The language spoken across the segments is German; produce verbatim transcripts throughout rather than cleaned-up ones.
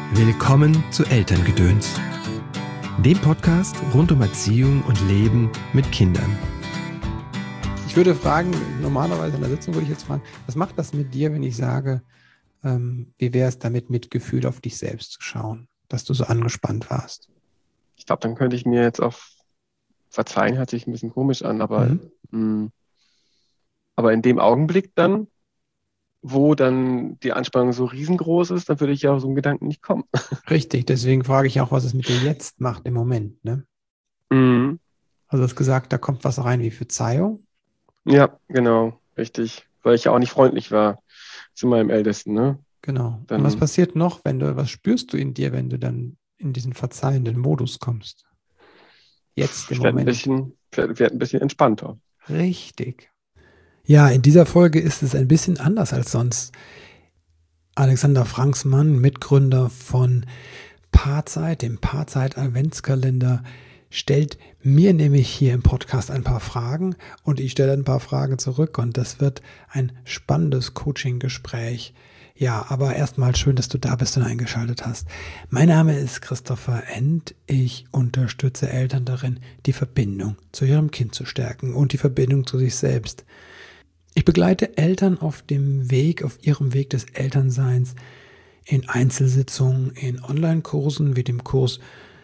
Willkommen zu Elterngedöns, dem Podcast rund um Erziehung und Leben mit Kindern. Ich würde fragen, normalerweise in der Sitzung würde ich jetzt fragen, was macht das mit dir, wenn ich sage, ähm, wie wäre es damit, mit Gefühl auf dich selbst zu schauen, dass du so angespannt warst? Ich glaube, dann könnte ich mir jetzt auf verzeihen, hört sich ein bisschen komisch an, aber, Mhm. mh, aber in dem Augenblick dann, wo dann die Anspannung so riesengroß ist, dann würde ich ja auf so einen Gedanken nicht kommen. Richtig, deswegen frage ich auch, was es mit dir jetzt macht im Moment. Ne? Mhm. Also du hast gesagt, da kommt was rein wie Verzeihung. Ja, genau, richtig. Weil ich ja auch nicht freundlich war zu meinem Ältesten, ne? Genau. Dann Und was passiert noch, wenn du, was spürst du in dir, wenn du dann in diesen verzeihenden Modus kommst? Jetzt im ich werde ein Moment. bisschen, werd, werd ein bisschen entspannter. Richtig. Ja, in dieser Folge ist es ein bisschen anders als sonst. Alexander Franksmann, Mitgründer von Paarzeit, dem Paarzeit-Adventskalender, stellt mir nämlich hier im Podcast ein paar Fragen und ich stelle ein paar Fragen zurück und das wird ein spannendes Coaching-Gespräch. Ja, aber erstmal schön, dass du da bist und eingeschaltet hast. Mein Name ist Christopher End. Ich unterstütze Eltern darin, die Verbindung zu ihrem Kind zu stärken und die Verbindung zu sich selbst. Ich begleite Eltern auf dem Weg, auf ihrem Weg des Elternseins in Einzelsitzungen, in Online-Kursen wie dem Kurs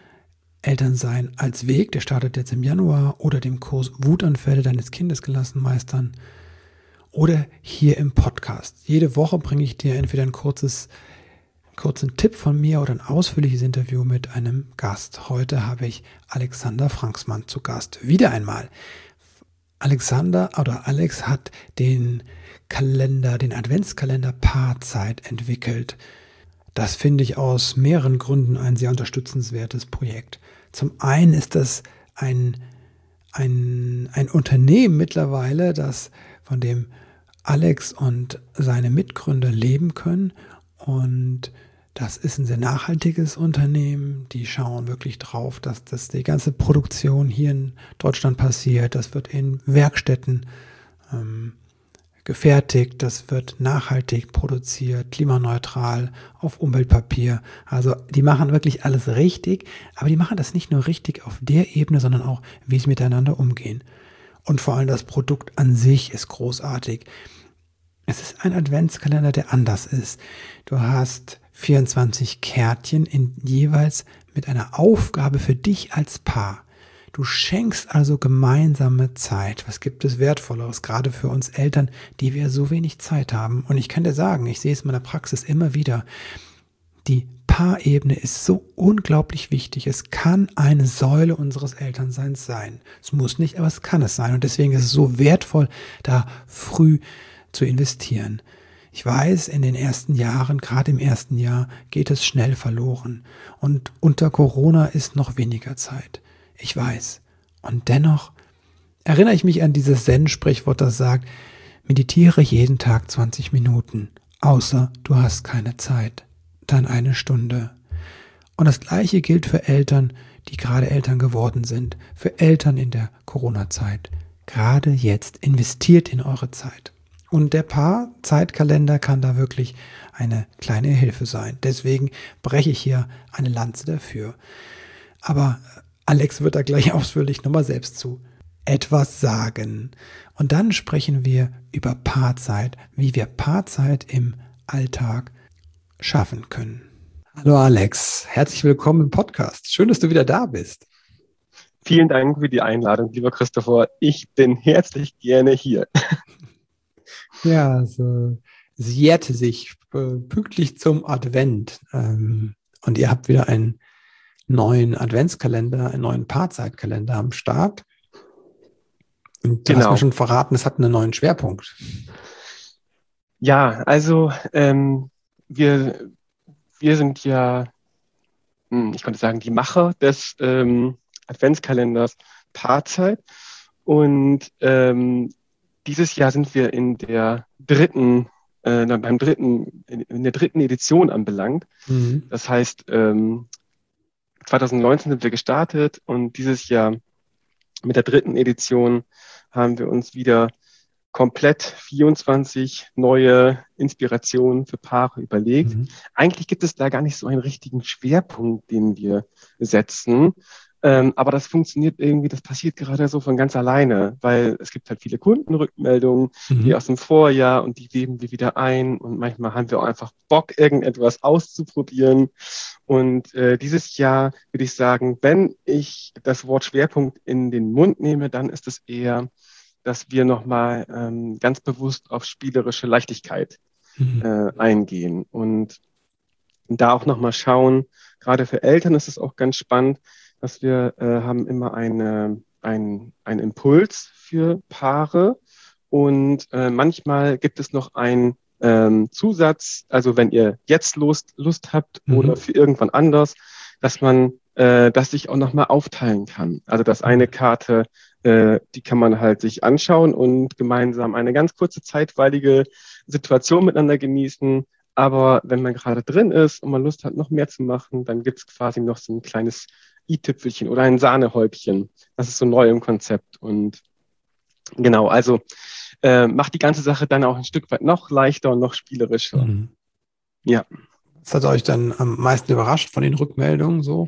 Elternsein als Weg, der startet jetzt im Januar, oder dem Kurs Wutanfälle deines Kindes gelassen meistern oder hier im Podcast. Jede Woche bringe ich dir entweder ein kurzes, kurzen Tipp von mir oder ein ausführliches Interview mit einem Gast. Heute habe ich Alexander Franksmann zu Gast. Wieder einmal. Alexander oder Alex hat den Kalender, den Adventskalender Paarzeit entwickelt. Das finde ich aus mehreren Gründen ein sehr unterstützenswertes Projekt. Zum einen ist das ein, ein, ein Unternehmen mittlerweile, das von dem Alex und seine Mitgründer leben können. Und das ist ein sehr nachhaltiges Unternehmen. Die schauen wirklich drauf, dass das die ganze Produktion hier in Deutschland passiert. Das wird in Werkstätten ähm, gefertigt. Das wird nachhaltig produziert, klimaneutral, auf Umweltpapier. Also die machen wirklich alles richtig. Aber die machen das nicht nur richtig auf der Ebene, sondern auch, wie sie miteinander umgehen. Und vor allem das Produkt an sich ist großartig. Es ist ein Adventskalender, der anders ist. Du hast vierundzwanzig Kärtchen in jeweils mit einer Aufgabe für dich als Paar. Du schenkst also gemeinsame Zeit. Was gibt es Wertvolleres, gerade für uns Eltern, die wir so wenig Zeit haben? Und ich kann dir sagen, ich sehe es in meiner Praxis immer wieder, die Paarebene ist so unglaublich wichtig. Es kann eine Säule unseres Elternseins sein. Es muss nicht, aber es kann es sein. Und deswegen ist es so wertvoll, da früh zu investieren. Ich weiß, in den ersten Jahren, gerade im ersten Jahr, geht es schnell verloren. Und unter Corona ist noch weniger Zeit. Ich weiß. Und dennoch erinnere ich mich an dieses Zen-Sprichwort, das sagt, meditiere jeden Tag zwanzig Minuten, außer du hast keine Zeit. Dann eine Stunde. Und das Gleiche gilt für Eltern, die gerade Eltern geworden sind, für Eltern in der Corona-Zeit. Gerade jetzt investiert in eure Zeit. Und der Paar-Zeitkalender kann da wirklich eine kleine Hilfe sein. Deswegen breche ich hier eine Lanze dafür. Aber Alex wird da gleich ausführlich nochmal selbst zu etwas sagen. Und dann sprechen wir über Paarzeit, wie wir Paarzeit im Alltag schaffen können. Hallo Alex, herzlich willkommen im Podcast. Schön, dass du wieder da bist. Vielen Dank für die Einladung, lieber Christopher. Ich bin herzlich gerne hier. Ja, also, es jährte sich äh, pünktlich zum Advent. Ähm, und ihr habt wieder einen neuen Adventskalender, einen neuen Paarzeit-Kalender am Start. Und du Genau. hast mir schon verraten, es hat einen neuen Schwerpunkt. Ja, also ähm, wir, wir sind ja, hm, ich könnte sagen, die Macher des ähm, Adventskalenders Paarzeit. Und ähm, dieses Jahr sind wir in der dritten, äh, beim dritten, in, in der dritten Edition anbelangt. Mhm. Das heißt, ähm, zwanzig neunzehn sind wir gestartet und dieses Jahr mit der dritten Edition haben wir uns wieder komplett vierundzwanzig neue Inspirationen für Paare überlegt. Mhm. Eigentlich gibt es da gar nicht so einen richtigen Schwerpunkt, den wir setzen. Ähm, aber das funktioniert irgendwie, das passiert gerade so von ganz alleine, weil es gibt halt viele Kundenrückmeldungen, mhm. die aus dem Vorjahr, und die geben wir wieder ein, und manchmal haben wir auch einfach Bock, irgendetwas auszuprobieren. Und äh, dieses Jahr würde ich sagen, wenn ich das Wort Schwerpunkt in den Mund nehme, dann ist es eher, dass wir nochmal ähm, ganz bewusst auf spielerische Leichtigkeit mhm. äh, eingehen und da auch nochmal schauen. Gerade für Eltern ist es auch ganz spannend, dass wir äh, haben immer eine, ein, einen Impuls für Paare, und äh, manchmal gibt es noch einen ähm, Zusatz, also wenn ihr jetzt Lust, Lust habt mhm. oder für irgendwann anders, dass man äh, das sich auch nochmal aufteilen kann. Also dass eine Karte, äh, die kann man halt sich anschauen und gemeinsam eine ganz kurze zeitweilige Situation miteinander genießen. Aber wenn man gerade drin ist und man Lust hat, noch mehr zu machen, dann gibt es quasi noch so ein kleines i-Tüpfelchen oder ein Sahnehäubchen. Das ist so neu im Konzept. Und genau, also äh, macht die ganze Sache dann auch ein Stück weit noch leichter und noch spielerischer. Mhm. Ja. Was hat euch dann am meisten überrascht von den Rückmeldungen so?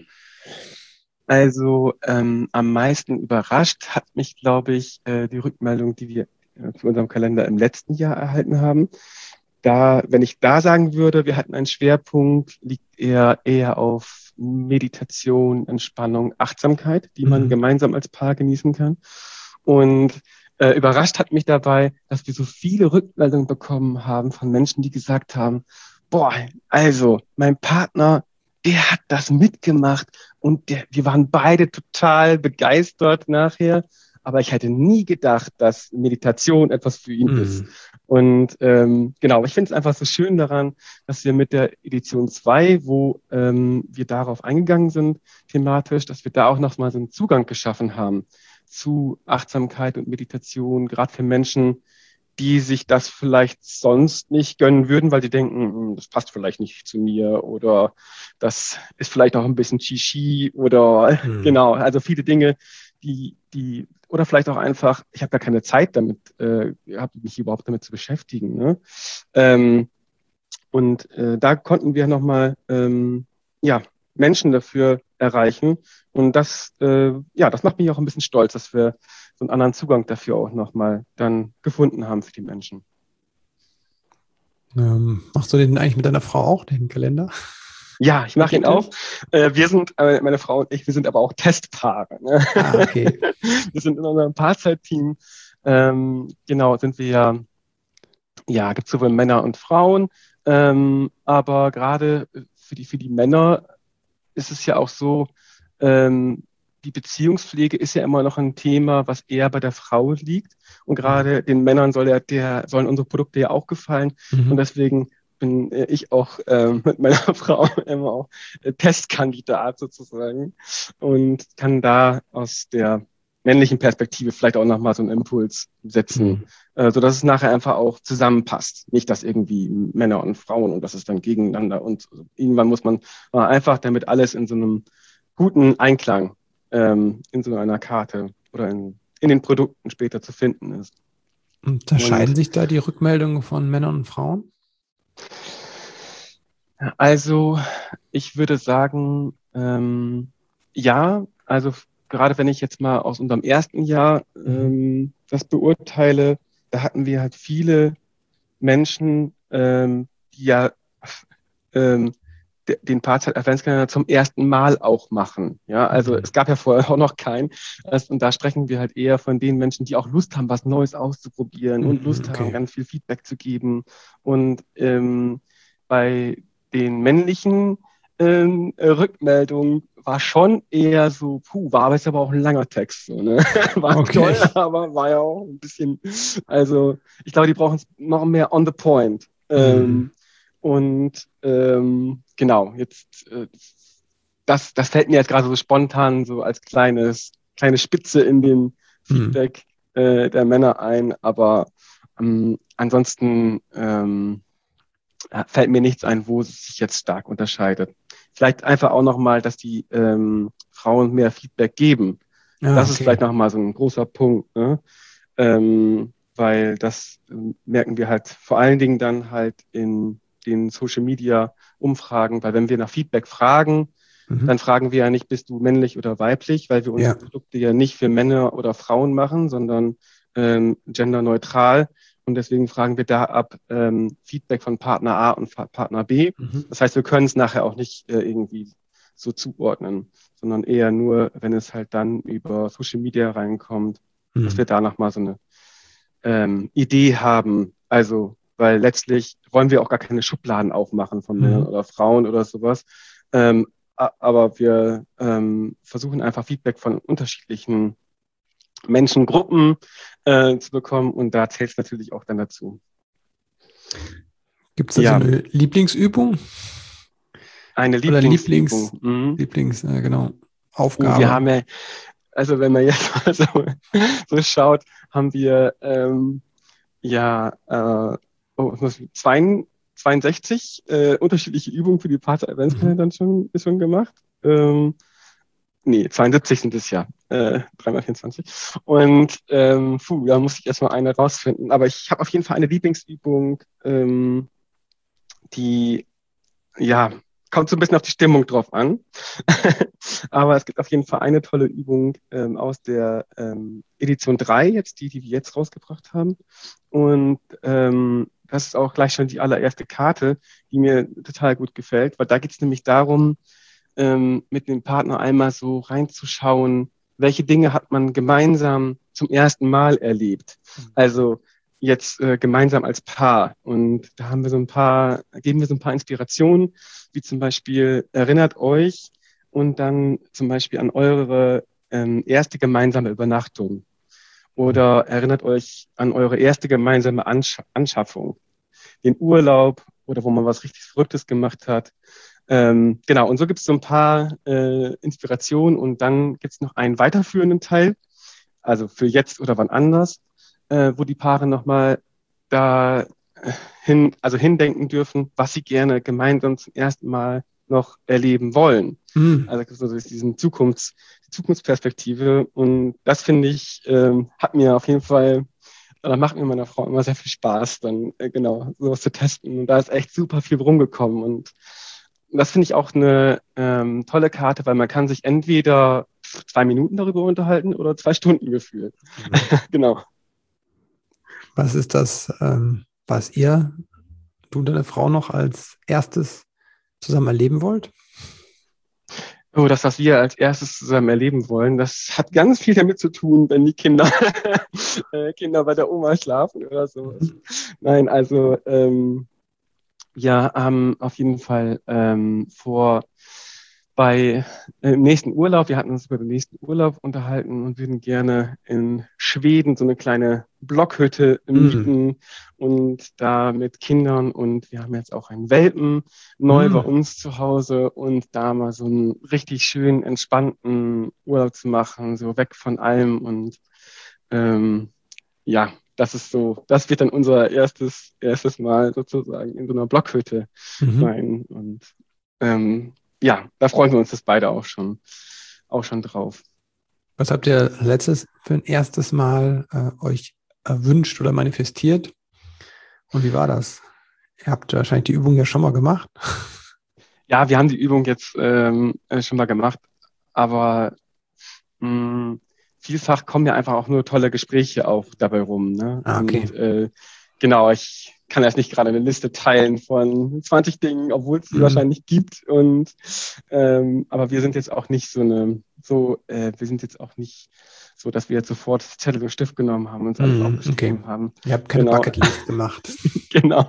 Also ähm, am meisten überrascht hat mich, glaube ich, äh, die Rückmeldung, die wir äh, für unseren Kalender im letzten Jahr erhalten haben. Da, wenn ich da sagen würde, wir hatten einen Schwerpunkt, liegt eher eher auf Meditation, Entspannung, Achtsamkeit, die man mhm. gemeinsam als Paar genießen kann. Und äh, überrascht hat mich dabei, dass wir so viele Rückmeldungen bekommen haben von Menschen, die gesagt haben, boah, also mein Partner, der hat das mitgemacht und der, wir waren beide total begeistert nachher. Aber ich hätte nie gedacht, dass Meditation etwas für ihn mm. ist. Und ähm, genau, ich finde es einfach so schön daran, dass wir mit der Edition zwei, wo ähm, wir darauf eingegangen sind, thematisch, dass wir da auch nochmal so einen Zugang geschaffen haben zu Achtsamkeit und Meditation, gerade für Menschen, die sich das vielleicht sonst nicht gönnen würden, weil sie denken, das passt vielleicht nicht zu mir oder das ist vielleicht auch ein bisschen Shishi oder mm. genau, also viele Dinge, die, die oder vielleicht auch einfach, ich habe gar keine Zeit damit, äh, habe mich überhaupt damit zu beschäftigen. Ne? Ähm, und äh, da konnten wir nochmal ähm, ja, Menschen dafür erreichen. Und das, äh, ja, das macht mich auch ein bisschen stolz, dass wir so einen anderen Zugang dafür auch nochmal dann gefunden haben für die Menschen. Ähm, machst du den eigentlich mit deiner Frau auch, den Kalender? Ja, ich mache ihn auch. Äh, wir sind, äh, meine Frau und ich, wir sind aber auch Testpaare. Ne? Ah, okay. Wir sind in unserem Paarzeitteam. Ähm, genau, sind wir ja, ja, gibt es sowohl Männer und Frauen. Ähm, aber gerade für die, für die Männer ist es ja auch so, ähm, die Beziehungspflege ist ja immer noch ein Thema, was eher bei der Frau liegt. Und gerade den Männern soll der, der, sollen unsere Produkte ja auch gefallen. Mhm. Und deswegen bin ich auch ähm, mit meiner Frau immer auch äh, Testkandidat sozusagen und kann da aus der männlichen Perspektive vielleicht auch nochmal so einen Impuls setzen, mhm. äh, sodass es nachher einfach auch zusammenpasst. Nicht, dass irgendwie Männer und Frauen und das ist dann gegeneinander und irgendwann muss man einfach, damit alles in so einem guten Einklang ähm, in so einer Karte oder in, in den Produkten später zu finden ist. Unterscheiden und, sich da die Rückmeldungen von Männern und Frauen? Also ich würde sagen, ähm, ja, also gerade wenn ich jetzt mal aus unserem ersten Jahr ähm, das beurteile, da hatten wir halt viele Menschen, ähm, die ja ähm, de, den Paarzeit-Adventskalender zum ersten Mal auch machen. Ja, also mhm. es gab ja vorher auch noch keinen. Und da sprechen wir halt eher von den Menschen, die auch Lust haben, was Neues auszuprobieren mhm, und Lust okay. haben, ganz viel Feedback zu geben. Und ähm, bei den männlichen ähm, Rückmeldungen war schon eher so, puh, war aber jetzt aber auch ein langer Text. So, ne? War okay. toll, aber war ja auch ein bisschen, also ich glaube, die brauchen es noch mehr on the point. Mhm. Ähm, und ähm, genau, jetzt äh, das, das fällt mir jetzt gerade so spontan so als kleines, kleine Spitze in den Feedback mhm. äh, der Männer ein, aber ähm, ansonsten ähm, fällt mir nichts ein, wo es sich jetzt stark unterscheidet. Vielleicht einfach auch nochmal, dass die ähm, Frauen mehr Feedback geben. Ah, das okay. ist vielleicht nochmal so ein großer Punkt. Ne? Ähm, weil das äh, merken wir halt vor allen Dingen dann halt in den Social-Media-Umfragen, weil wenn wir nach Feedback fragen, mhm. dann fragen wir ja nicht, bist du männlich oder weiblich, weil wir unsere ja. Produkte ja nicht für Männer oder Frauen machen, sondern ähm, genderneutral. Und deswegen fragen wir da ab ähm, Feedback von Partner A und Partner B. Mhm. Das heißt, wir können es nachher auch nicht äh, irgendwie so zuordnen, sondern eher nur, wenn es halt dann über Social Media reinkommt, mhm. dass wir da nochmal so eine ähm, Idee haben. Also, weil letztlich wollen wir auch gar keine Schubladen aufmachen von Männern mhm. oder Frauen oder sowas. Ähm, aber wir ähm, versuchen einfach Feedback von unterschiedlichen Menschengruppen äh, zu bekommen und da zählt es natürlich auch dann dazu. Gibt es da ja. so eine Lieblingsübung? Eine Oder Lieblingsübung. Lieblings, mhm. Lieblings äh, genau, Aufgabe. Oh, wir haben ja, also wenn man jetzt mal so, so schaut, haben wir ähm, ja äh, oh, zweiundsechzig äh, unterschiedliche Übungen für die Partner Adventskalender mhm. schon, schon gemacht. Ähm, Nee, zweiundsiebzig sind es ja, äh, drei mal vierundzwanzig. Und ähm, puh, da muss ich erstmal eine rausfinden. Aber ich habe auf jeden Fall eine Lieblingsübung, ähm, die, ja, kommt so ein bisschen auf die Stimmung drauf an. Aber es gibt auf jeden Fall eine tolle Übung ähm, aus der ähm, Edition drei, jetzt die, die wir jetzt rausgebracht haben. Und ähm, das ist auch gleich schon die allererste Karte, die mir total gut gefällt, weil da geht es nämlich darum, ähm, mit dem Partner einmal so reinzuschauen, welche Dinge hat man gemeinsam zum ersten Mal erlebt. Also jetzt äh, gemeinsam als Paar. Und da haben wir so ein paar, geben wir so ein paar Inspirationen, wie zum Beispiel erinnert euch und dann zum Beispiel an eure ähm, erste gemeinsame Übernachtung. Oder erinnert euch an eure erste gemeinsame Ansch- Anschaffung, den Urlaub oder wo man was richtig Verrücktes gemacht hat. Ähm, genau, und so gibt es so ein paar äh, Inspirationen und dann gibt es noch einen weiterführenden Teil, also für jetzt oder wann anders, äh, wo die Paare nochmal da hin, also hindenken dürfen, was sie gerne gemeinsam zum ersten Mal noch erleben wollen. Mhm. Also so durch diesen Zukunfts, die Zukunftsperspektive und das finde ich, ähm, hat mir auf jeden Fall, oder macht mir meiner Frau immer sehr viel Spaß, dann äh, genau sowas zu testen und da ist echt super viel rumgekommen und das finde ich auch eine ähm, tolle Karte, weil man kann sich entweder zwei Minuten darüber unterhalten oder zwei Stunden gefühlt. Mhm. Genau. Was ist das, ähm, was ihr, du und deine Frau noch als erstes zusammen erleben wollt? Oh, das, was wir als erstes zusammen erleben wollen, das hat ganz viel damit zu tun, wenn die Kinder, äh, Kinder bei der Oma schlafen oder sowas. Mhm. Nein, also ähm, ja, haben auf jeden Fall ähm, vor bei äh, im nächsten Urlaub, wir hatten uns über den nächsten Urlaub unterhalten und würden gerne in Schweden so eine kleine Blockhütte mieten mm. und da mit Kindern und wir haben jetzt auch einen Welpen neu mm. bei uns zu Hause und da mal so einen richtig schönen, entspannten Urlaub zu machen, so weg von allem und ähm, ja, das ist so, das wird dann unser erstes, erstes Mal sozusagen in so einer Blockhütte mhm. sein. Und ähm, ja, da freuen wir uns das beide auch schon, auch schon drauf. Was habt ihr letztes für ein erstes Mal äh, euch erwünscht oder manifestiert? Und wie war das? Ihr habt wahrscheinlich die Übung ja schon mal gemacht. Ja, wir haben die Übung jetzt ähm, schon mal gemacht, aber mh, vielfach kommen ja einfach auch nur tolle Gespräche auch dabei rum. Ne? Ah, okay. Und äh, genau, ich kann jetzt nicht gerade eine Liste teilen von zwanzig Dingen, obwohl es sie mhm. wahrscheinlich gibt. Und ähm, aber wir sind jetzt auch nicht so eine, so, äh, wir sind jetzt auch nicht so, dass wir jetzt sofort Zettel und Stift genommen haben und uns alles mhm, aufgeschrieben okay. haben. Ihr habt keine genau. Bucketlist gemacht. Genau.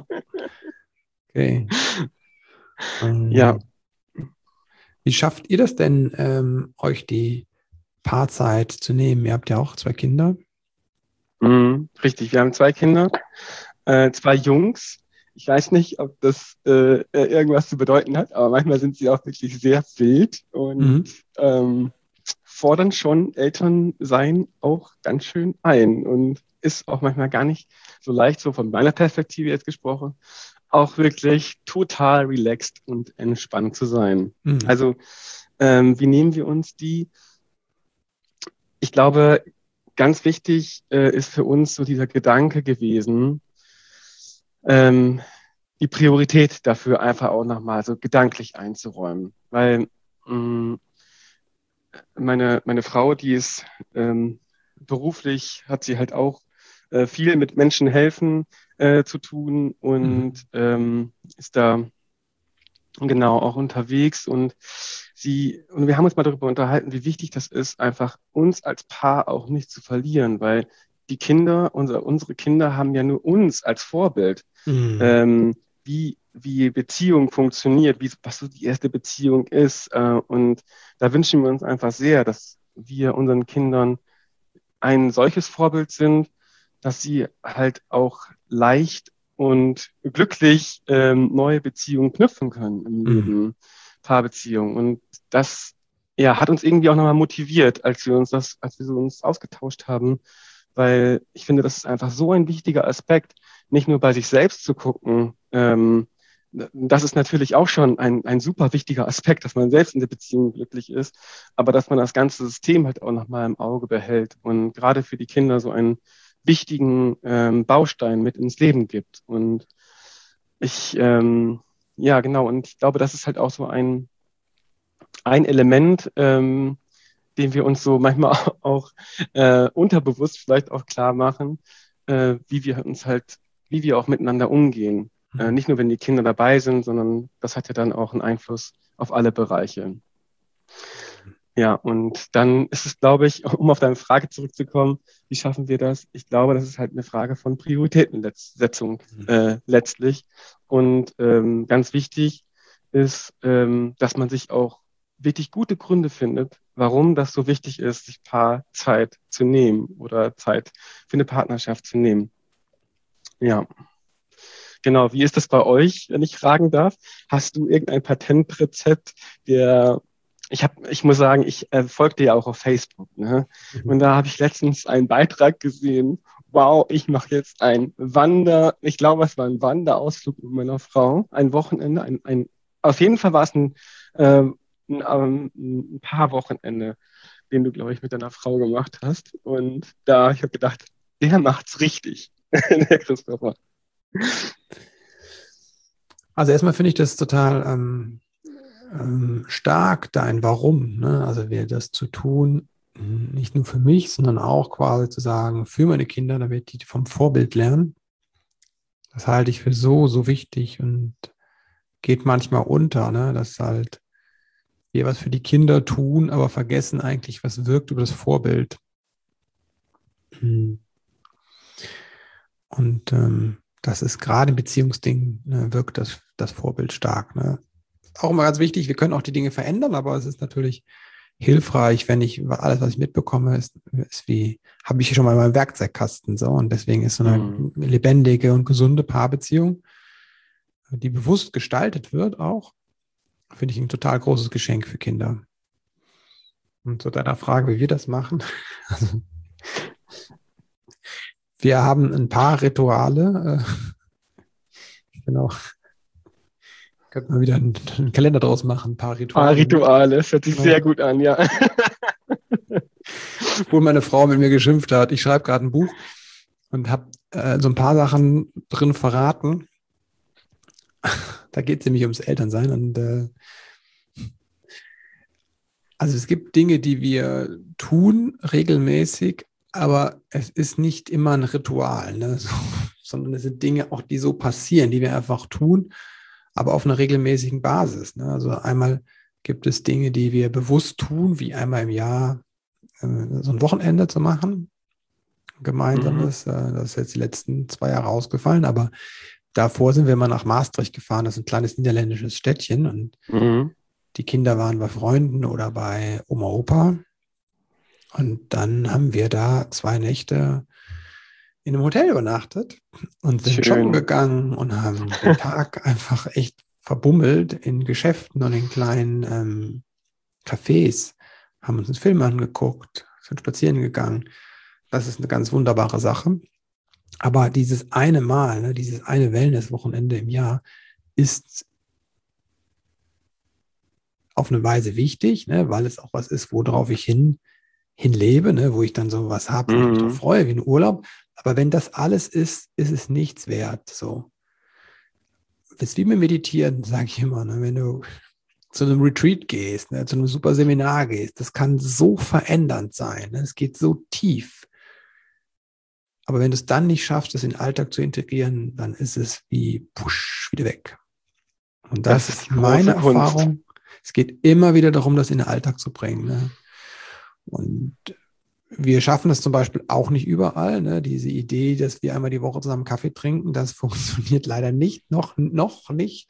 Okay. Ähm, ja. Wie schafft ihr das denn, ähm, euch die Paarzeit zu nehmen? Ihr habt ja auch zwei Kinder. Mhm, richtig, wir haben zwei Kinder, äh, zwei Jungs. Ich weiß nicht, ob das äh, irgendwas zu bedeuten hat, aber manchmal sind sie auch wirklich sehr wild und mhm. ähm, fordern schon Elternsein auch ganz schön ein und ist auch manchmal gar nicht so leicht, so von meiner Perspektive jetzt gesprochen, auch wirklich total relaxed und entspannt zu sein. Mhm. Also ähm, wie nehmen wir uns die? Ich glaube, ganz wichtig äh, ist für uns so dieser Gedanke gewesen, ähm, die Priorität dafür einfach auch nochmal so gedanklich einzuräumen. Weil mh, meine, meine Frau, die ist ähm, beruflich, hat sie halt auch äh, viel mit Menschen helfen äh, zu tun und Mhm. ähm, ist da genau auch unterwegs. Und sie, und wir haben uns mal darüber unterhalten, wie wichtig das ist, einfach uns als Paar auch nicht zu verlieren, weil die Kinder, unsere, unsere Kinder haben ja nur uns als Vorbild, Mhm. ähm, wie, wie Beziehung funktioniert, wie, was so die erste Beziehung ist. Äh, und da wünschen wir uns einfach sehr, dass wir unseren Kindern ein solches Vorbild sind, dass sie halt auch leicht und glücklich ähm, neue Beziehungen knüpfen können im Mhm. Leben, Paarbeziehungen. Und das ja, hat uns irgendwie auch nochmal motiviert, als wir uns das, als wir so uns ausgetauscht haben, weil ich finde, das ist einfach so ein wichtiger Aspekt, nicht nur bei sich selbst zu gucken. Ähm, das ist natürlich auch schon ein, ein super wichtiger Aspekt, dass man selbst in der Beziehung glücklich ist, aber dass man das ganze System halt auch nochmal im Auge behält und gerade für die Kinder so einen wichtigen ähm, Baustein mit ins Leben gibt. Und ich, ähm, ja, genau, und ich glaube, das ist halt auch so ein, ein Element, ähm, den wir uns so manchmal auch äh, unterbewusst vielleicht auch klar machen, äh, wie wir uns halt, wie wir auch miteinander umgehen. Äh, Mhm. nicht nur, wenn die Kinder dabei sind, sondern das hat ja dann auch einen Einfluss auf alle Bereiche. Ja, und dann ist es, glaube ich, um auf deine Frage zurückzukommen, wie schaffen wir das? Ich glaube, das ist halt eine Frage von Prioritätensetzung äh, letztlich. Und ähm, ganz wichtig ist, ähm, dass man sich auch wirklich gute Gründe findet, warum das so wichtig ist, sich Paar Zeit zu nehmen oder Zeit für eine Partnerschaft zu nehmen. Ja, genau. Wie ist das bei euch, wenn ich fragen darf? Hast du irgendein Patentrezept, der ich habe, ich muss sagen, ich äh, folge dir ja auch auf Facebook, ne? Und Mhm. da habe ich letztens einen Beitrag gesehen. Wow, ich mache jetzt ein Wander, ich glaube, es war ein Wanderausflug mit meiner Frau, ein Wochenende, ein, ein auf jeden Fall war es ein, ähm, ein, ähm, ein paar Wochenende, den du, glaube ich, mit deiner Frau gemacht hast. Und da, ich habe gedacht, der macht's richtig, der Christopher. Also erstmal finde ich das total ähm, ähm, stark, dein Warum. Ne? Also wir das zu tun, mh, nicht nur für mich, sondern auch quasi zu sagen, für meine Kinder, damit die vom Vorbild lernen. Das halte ich für so, so wichtig und geht manchmal unter, ne? Dass halt wir was für die Kinder tun, aber vergessen eigentlich, was wirkt über das Vorbild. Mhm. Und ähm, das ist gerade im Beziehungsding, ne, wirkt das, das Vorbild stark. Ne? Auch immer ganz wichtig, wir können auch die Dinge verändern, aber es ist natürlich hilfreich, wenn ich alles, was ich mitbekomme, ist, ist wie, habe ich schon mal in meinem Werkzeugkasten. So. Und deswegen ist so eine Hm. lebendige und gesunde Paarbeziehung, die bewusst gestaltet wird, auch, finde ich ein total großes Geschenk für Kinder. Und zu deiner Frage, wie wir das machen. Also, wir haben ein paar Rituale. Äh, genau. Könnte man wieder einen, einen Kalender draus machen, ein paar Ah, Rituale. Rituale, das hört sich Ja. sehr gut an, ja. Obwohl meine Frau mit mir geschimpft hat. Ich schreibe gerade ein Buch und habe äh, so ein paar Sachen drin verraten. Da geht es nämlich ums Elternsein. Und äh, also es gibt Dinge, die wir tun regelmäßig, aber es ist nicht immer ein Ritual, ne? So, sondern es sind Dinge auch, die so passieren, die wir einfach tun, aber auf einer regelmäßigen Basis. Ne? Also einmal gibt es Dinge, die wir bewusst tun, wie einmal im Jahr äh, so ein Wochenende zu machen, gemeinsames. Mhm. Äh, das ist jetzt die letzten zwei Jahre ausgefallen, aber davor sind wir mal nach Maastricht gefahren. Das ist ein kleines niederländisches Städtchen und Mhm. die Kinder waren bei Freunden oder bei Oma, Opa. Und dann haben wir da zwei Nächte in einem Hotel übernachtet und sind shoppen Schön. gegangen und haben den Tag einfach echt verbummelt in Geschäften und in kleinen ähm, Cafés, haben uns einen Film angeguckt, sind spazieren gegangen. Das ist eine ganz wunderbare Sache. Aber dieses eine Mal, ne, dieses eine Wellness-Wochenende im Jahr ist auf eine Weise wichtig, ne, weil es auch was ist, worauf ich hin hinlebe, ne, wo ich dann so was habe, wo ich mich Mhm. drauf freue, wie ein Urlaub. Aber wenn das alles ist, ist es nichts wert. So. Das ist wie mit Meditieren, sage ich immer. Ne? Wenn du zu einem Retreat gehst, ne, zu einem super Seminar gehst, das kann so verändernd sein. Ne? Es geht so tief. Aber wenn du es dann nicht schaffst, das in den Alltag zu integrieren, dann ist es wie push, wieder weg. Und das, Das ist ist die große meine Kunst. Erfahrung. Es geht immer wieder darum, das in den Alltag zu bringen. Ne? Und wir schaffen das zum Beispiel auch nicht überall. Ne? Diese Idee, dass wir einmal die Woche zusammen Kaffee trinken, das funktioniert leider nicht, noch, noch nicht.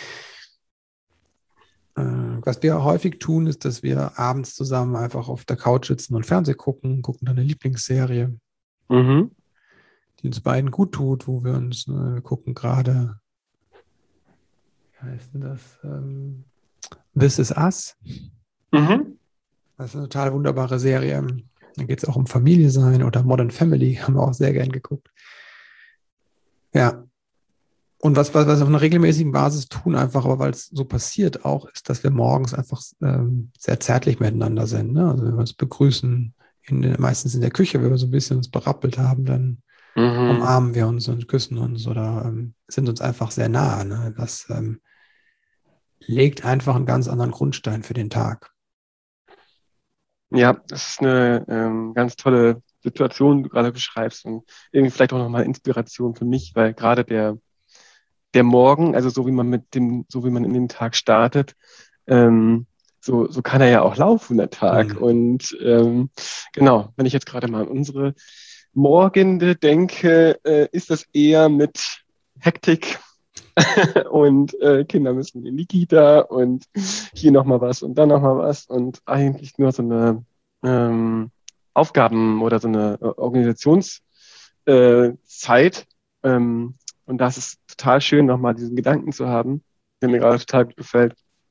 Äh, was wir häufig tun, ist, dass wir abends zusammen einfach auf der Couch sitzen und Fernsehen gucken, gucken dann eine Lieblingsserie, Mhm. die uns beiden gut tut, wo wir uns, ne, wir gucken gerade, wie heißt denn das? Ähm, This Is Us. Mhm. Das ist eine total wunderbare Serie. Da geht es auch um Familie sein oder Modern Family, haben wir auch sehr gern geguckt. Ja. Und was, was, was wir auf einer regelmäßigen Basis tun, einfach, aber weil es so passiert auch, ist, dass wir morgens einfach ähm, sehr zärtlich miteinander sind. Ne? Also wenn wir uns begrüßen, in der, meistens in der Küche, wenn wir so ein bisschen uns berappelt haben, dann Mhm. umarmen wir uns und küssen uns oder ähm, sind uns einfach sehr nah. Ne? Das ähm, legt einfach einen ganz anderen Grundstein für den Tag. Ja, das ist eine ähm, ganz tolle Situation, die du gerade beschreibst und irgendwie vielleicht auch nochmal Inspiration für mich, weil gerade der, der Morgen, also so wie man mit dem, so wie man in den Tag startet, ähm, so, so kann er ja auch laufen, der Tag. Mhm. Und ähm, genau, wenn ich jetzt gerade mal an unsere Morgende denke, äh, ist das eher mit Hektik und äh, Kinder müssen in die Kita und hier nochmal was und dann nochmal was und eigentlich nur so eine ähm, Aufgaben oder so eine äh, Organisationszeit. Äh, Zeit. ähm, und das ist total schön, nochmal diesen Gedanken zu haben, der mir gerade total gut gefällt,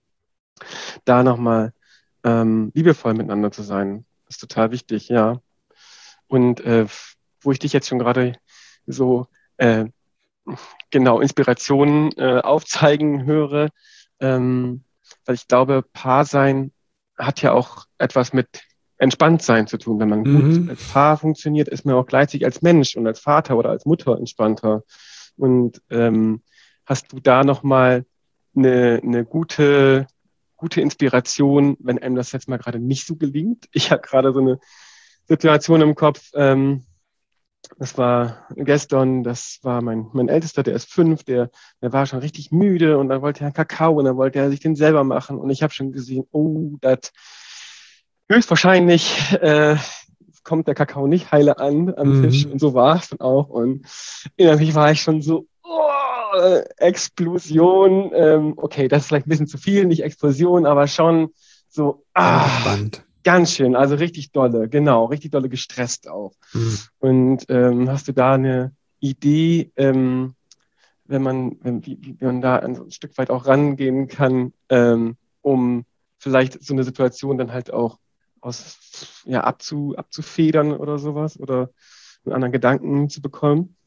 da nochmal ähm, liebevoll miteinander zu sein. Das ist total wichtig, ja. Und äh, wo ich dich jetzt schon gerade so äh, genau Inspirationen äh, aufzeigen höre, ähm, weil ich glaube, Paarsein hat ja auch etwas mit Entspanntsein zu tun. Wenn man gut Mhm. als Paar funktioniert, ist man auch gleichzeitig als Mensch und als Vater oder als Mutter entspannter. Und ähm, hast du da nochmal eine, eine gute, gute Inspiration, wenn einem das jetzt mal gerade nicht so gelingt? Ich habe gerade so eine Situation im Kopf, ähm, das war gestern, das war mein, mein Ältester, der ist fünf, der, der war schon richtig müde und dann wollte er einen Kakao und dann wollte er sich den selber machen. Und ich habe schon gesehen, oh, das höchstwahrscheinlich äh, kommt der Kakao nicht heile an am Tisch. Mhm. Und so war es dann auch. Und innerlich war ich schon so, oh, Explosion. Ähm, okay, das ist vielleicht ein bisschen zu viel, nicht Explosion, aber schon so, ah, Angespannt. ganz schön, also richtig dolle, genau, richtig dolle gestresst auch. Mhm. Und ähm, hast du da eine Idee, ähm, wenn man, wenn, wie, wie man da ein, ein Stück weit auch rangehen kann, ähm, um vielleicht so eine Situation dann halt auch aus, ja, abzu, abzufedern oder sowas oder einen anderen Gedanken zu bekommen?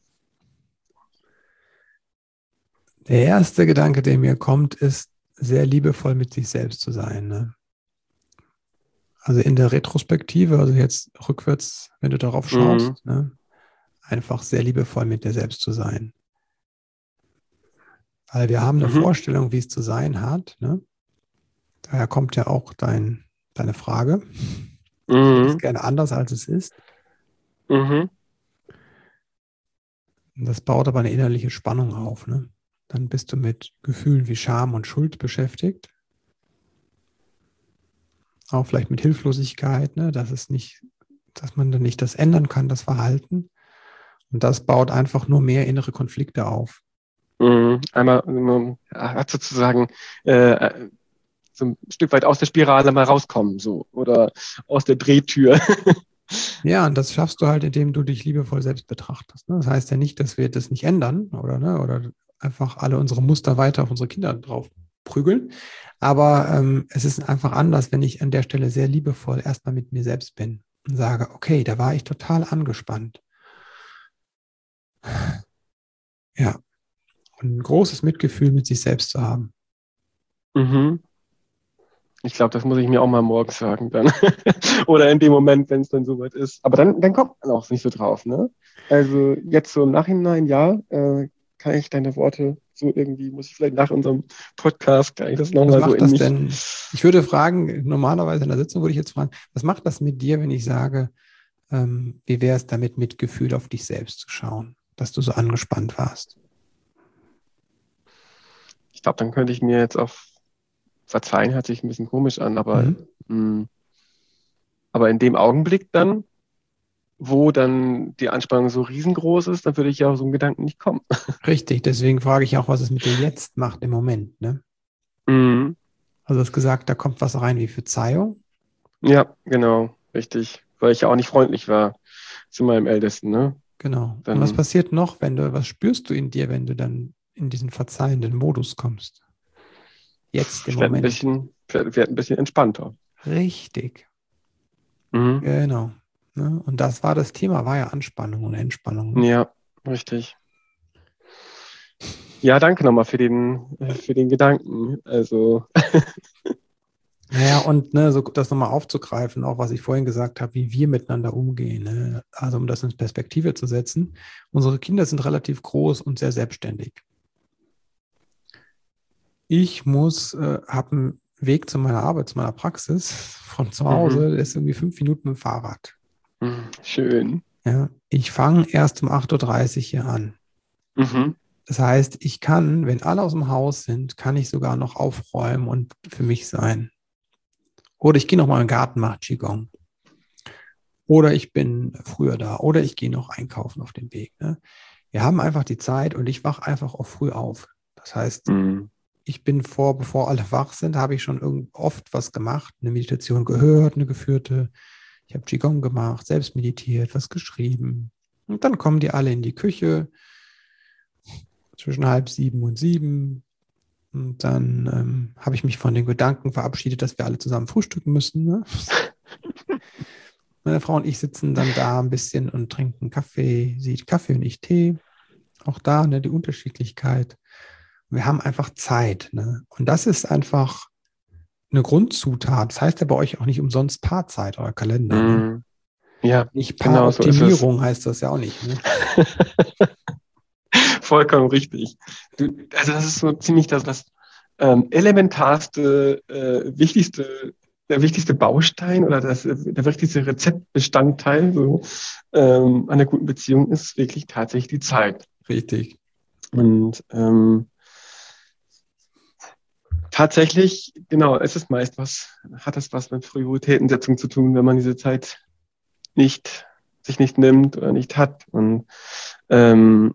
Der erste Gedanke, der mir kommt, ist, sehr liebevoll mit sich selbst zu sein. Ne? Also in der Retrospektive, also jetzt rückwärts, wenn du darauf Mhm. schaust, ne? Einfach sehr liebevoll mit dir selbst zu sein. Weil wir haben eine Mhm. Vorstellung, wie es zu sein hat. Ne? Daher kommt ja auch dein, deine Frage. Ich hätte es Mhm. gerne anders, als es ist. Mhm. Und das baut aber eine innerliche Spannung auf. Ne? Dann bist du mit Gefühlen wie Scham und Schuld beschäftigt. Auch vielleicht mit Hilflosigkeit, ne? dass es nicht, dass man dann nicht das ändern kann, das Verhalten. Und das baut einfach nur mehr innere Konflikte auf. Mhm. Einmal ähm, hat sozusagen äh, so ein Stück weit aus der Spirale mal rauskommen, so, oder aus der Drehtür. Ja, und das schaffst du halt, indem du dich liebevoll selbst betrachtest. Ne? Das heißt ja nicht, dass wir das nicht ändern oder, ne, oder einfach alle unsere Muster weiter auf unsere Kinder drauf prügeln. Aber ähm, es ist einfach anders, wenn ich an der Stelle sehr liebevoll erstmal mit mir selbst bin und sage, okay, da war ich total angespannt. Ja, und ein großes Mitgefühl mit sich selbst zu haben. Mhm. Ich glaube, das muss ich mir auch mal morgens sagen dann. Oder in dem Moment, wenn es dann soweit ist. Aber dann, dann kommt man auch nicht so drauf, ne? Also jetzt so im Nachhinein, ja, äh, kann ich deine Worte so irgendwie, muss ich vielleicht nach unserem Podcast, kann ich das Was nochmal so macht in das mich. denn? Ich würde fragen, normalerweise in der Sitzung würde ich jetzt fragen, was macht das mit dir, wenn ich sage, ähm, wie wäre es damit, mit Gefühl auf dich selbst zu schauen, dass du so angespannt warst? Ich glaube, dann könnte ich mir jetzt auch verzeihen, hört sich ein bisschen komisch an, aber, Mhm. mh, aber in dem Augenblick dann, wo dann die Anspannung so riesengroß ist, dann würde ich ja auf so einen Gedanken nicht kommen. Richtig, deswegen frage ich auch, was es mit dir jetzt macht im Moment, ne? Mhm. Also du hast gesagt, da kommt was rein wie Verzeihung. Ja, genau, richtig. Weil ich ja auch nicht freundlich war zu meinem Ältesten, ne? Genau. Und was Dann passiert noch, wenn du, was spürst du in dir, wenn du dann in diesen verzeihenden Modus kommst? Jetzt im ich werde ein Moment. bisschen, werd, werd ein bisschen entspannter. Richtig, Mhm. genau. Ne? Und das war das Thema, war ja Anspannung und Entspannung. Ne? Ja, richtig. Ja, danke nochmal für den, äh, für den Gedanken. Also, Naja, und ne, so das nochmal aufzugreifen, auch was ich vorhin gesagt habe, wie wir miteinander umgehen. Ne? Also um das in Perspektive zu setzen. Unsere Kinder sind relativ groß und sehr selbstständig. Ich muss, äh, habe einen Weg zu meiner Arbeit, zu meiner Praxis von zu mhm. Hause, der ist irgendwie fünf Minuten mit dem Fahrrad. Mhm. Schön. Ja, ich fange erst um acht Uhr dreißig hier an. Mhm. Das heißt, ich kann, wenn alle aus dem Haus sind, kann ich sogar noch aufräumen und für mich sein. Oder ich gehe noch mal in den Garten, mache Qigong. Oder ich bin früher da. Oder ich gehe noch einkaufen auf dem Weg. Ne? Wir haben einfach die Zeit und ich wache einfach auch früh auf. Das heißt, Mhm. ich bin vor, bevor alle wach sind, habe ich schon irgend, oft was gemacht, eine Meditation gehört, eine geführte. Ich habe Qigong gemacht, selbst meditiert, was geschrieben. Und dann kommen die alle in die Küche zwischen halb sieben und sieben. Und dann ähm, habe ich mich von den Gedanken verabschiedet, dass wir alle zusammen frühstücken müssen. Ne? Meine Frau und ich sitzen dann da ein bisschen und trinken Kaffee. Sie Kaffee und ich Tee. Auch da ne, die Unterschiedlichkeit. Wir haben einfach Zeit. Ne? Und das ist einfach eine Grundzutat. Das heißt ja bei euch auch nicht umsonst Paarzeit, euer Kalender. Ne? Mhm. Ja, Nicht genau so ist es. Paaroptimierung heißt das ja auch nicht. Ne? Vollkommen richtig. Du, also das ist so ziemlich das, das ähm, elementarste, äh, wichtigste, der wichtigste Baustein oder das, der wichtigste Rezeptbestandteil so, ähm, einer guten Beziehung ist wirklich tatsächlich die Zeit. Richtig. Und ähm, tatsächlich, genau, es ist meist was, hat es was mit Prioritätensetzung zu tun, wenn man diese Zeit nicht, sich nicht nimmt oder nicht hat. Und ähm,